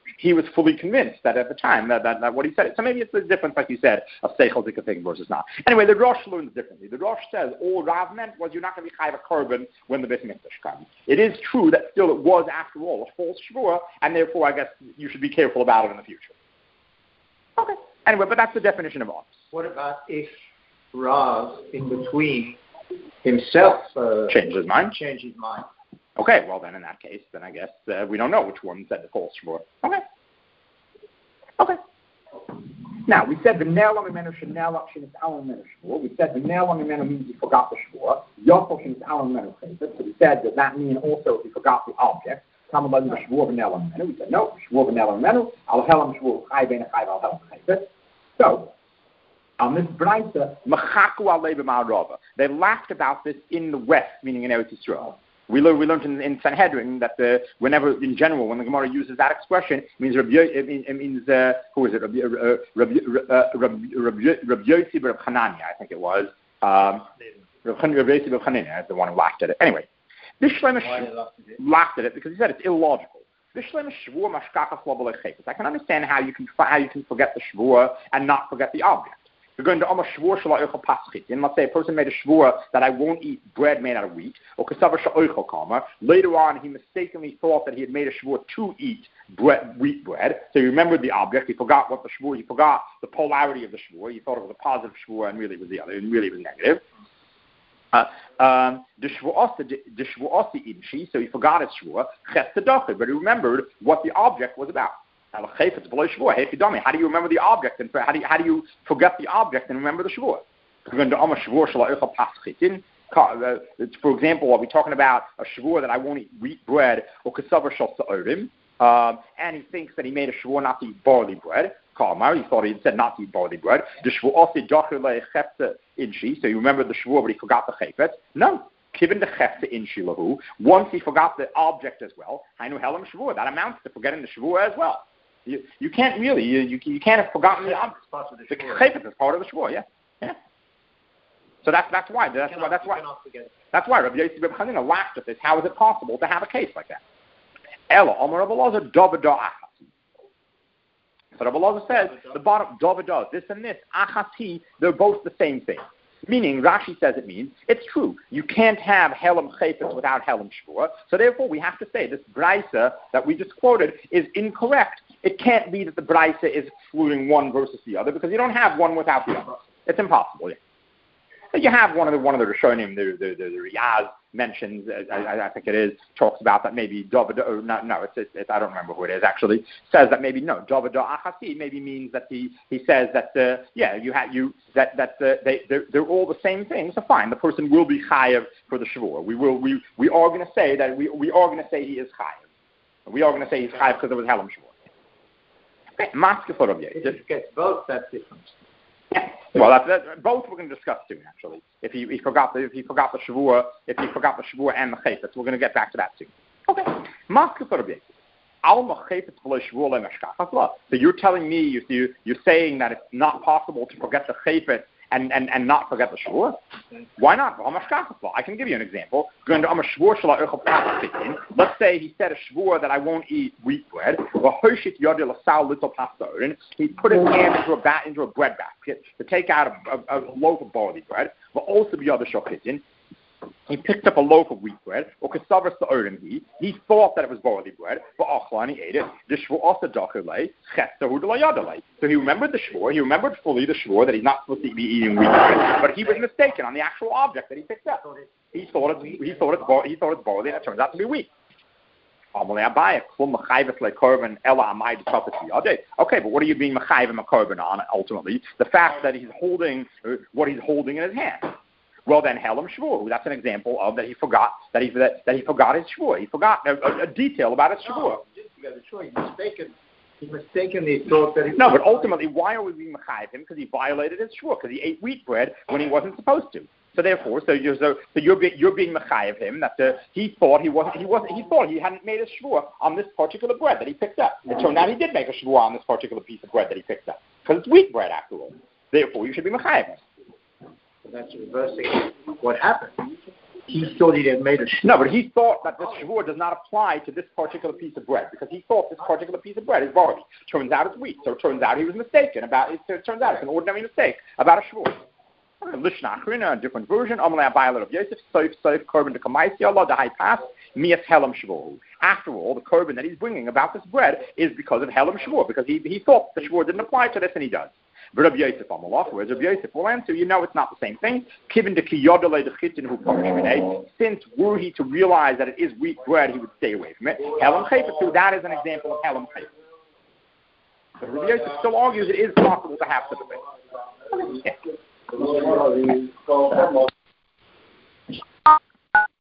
he was fully convinced that at the time that what he said. So maybe it's the difference, like you said, of seichel thing versus not. Anyway, the Rosh learns differently. The Rosh says all Rav meant was you're not going to be chayav a korban when the Beit Mikdash comes. It is true that still it was, after all, a false shvua, and therefore I guess you should be careful about it in the future. Okay. Anyway, but that's the definition of honest. What about if Rav, in between, himself changes his mind? Okay, well then in that case, then I guess we don't know which one said the false shvua. Okay. Now, we said the nail on the menu should nail up shin is alan menu shvua. We said the nail on the menu means he forgot the shvua. Yofel shin is alan menu chayfet. So we said that mean also if he forgot the object. Come about the shvua the nail on the menu. We said no, shvua the nail on the menu. Al helam shvua chay ben chay al helam chayfet. So, on this brayta, machaku alei b'ma'arava. They laughed about this in the West, meaning in Eretz Yisrael. We learned in Sanhedrin that whenever, in general, when the Gemara uses that expression, it means who is it? Rabbi Yossi Bar Hanania, I think it was. Rabbi Yossi Bar Hanania is the one who laughed at it. Anyway, this Shlomo laughed at it because he said it's illogical. This Shlomo shvua mashkachas lo b'lei chayfetz. I can understand how you can forget the shvua and not forget the object. We're going to Amar Shvur Shala Oichel Paschitin. Let's say a person made a shvur that I won't eat bread made out of wheat, or Kasavar Sha'oichel Kama. Later on, he mistakenly thought that he had made a shvur to eat wheat bread. So he remembered the object. He forgot what the shvur. He forgot the polarity of the shvur. He thought it was a positive shvur, and really it was the other. And really it was negative. The shvu'osi inchi, so he forgot his shvur. But he remembered what the object was about. How do you remember the object and how do you forget the object and remember the shvur? For example, are we talking about a shvur that I won't eat wheat bread or and he thinks that he made a shvur not to eat barley bread. He thought he had said not to eat barley bread. So he remembered the shvur, but he forgot the chayfetz. No. Once he forgot the object as well, that amounts to forgetting the shvur as well. You can't really, you can't have forgotten the object. The chayfetz is part of the shvur, yeah. So that's why Rabbi Yossi Bar Chanina laughed at this. How is it possible to have a case like that? Ella, Amar Rabbi Elazar, Dovada Achati. So Rabbi Elazar says the bottom Dovada, this and this Achati, they're both the same thing. Meaning, Rashi says it means, it's true, you can't have Helam Chayfetz without Helam Shvur. So therefore, we have to say this Braisa that we just quoted is incorrect. It can't be that the Braisa is excluding one versus the other, because you don't have one without the other. It's impossible, yeah. But you have one of the Rishonim, the Riyaz mentions, I think it is, talks about that maybe Dovada, or no, it's I don't remember who it is actually, says that maybe no, Dovada Achasi maybe means that he says that they're all the same thing. So fine, the person will be chayav for the shvur. We are going to say that we are going to say he is chayav. We are going to say he's chayav because it was Helam shvur. Okay, maske for Rabbi. If you get both, that's different. Yeah. Well, that both we're going to discuss soon. Actually, if he forgot the shvur, and the chayfetz, we're going to get back to that soon. Okay, maske for Rabbi. So you're telling me, you're saying that it's not possible to forget the chayfetz and not forget the shvur? Why not? I can give you an example. Let's say he said a shvur that I won't eat wheat bread. He put his hand into a bread basket to take out a loaf of barley bread. He picked up a loaf of wheat bread, or kasavas the orim. He thought that it was barley bread, but and he ate it. So he remembered the shvur. He remembered fully the shvur that he's not supposed to be eating wheat bread, but he was mistaken on the actual object that he picked up. He thought it's barley, and it turns out to be wheat. Okay, but what are you being mechayv a korban on? Ultimately, the fact that he's holding what he's holding in his hand. Well, then Helam Shvur. That's an example of that he forgot that he forgot his Shvur. He forgot a detail about his Shvur. He mistakenly thought that. No, but ultimately, why are we being mechayv him? Because he violated his Shvur. Because he ate wheat bread when he wasn't supposed to. So therefore, you're being mechayv him that he thought he hadn't made a Shvur on this particular bread that he picked up. It turned out he did make a Shvur on this particular piece of bread that he picked up because it's wheat bread after all. Therefore, you should be mechayv him. That's reversing what happened. He thought he had made a shvua. No, but he thought that this shvua does not apply to this particular piece of bread because he thought this particular piece of bread is barley. Turns out it's wheat, so it turns out he was mistaken about it. It turns out it's an ordinary mistake about a shvua. Lishnachrin, a different version. Amalei Abayla of Yosef, Soif korban de Kamaisi Allah, the high pass, Mias Helam Shvuah. After all, the korban that he's bringing about this bread is because of Helam Shvuah, because he thought the shvuah didn't apply to this, and he does. But Rabbi Yosef Amalach, whereas Rabbi Yosef will answer, you know it's not the same thing. Since were he to realize that it is wheat bread, he would stay away from it. Helam Chayfa, so that is an example of Helam Chayfa. But Rabbi Yosef still argues it is possible to have such a thing. Yeah.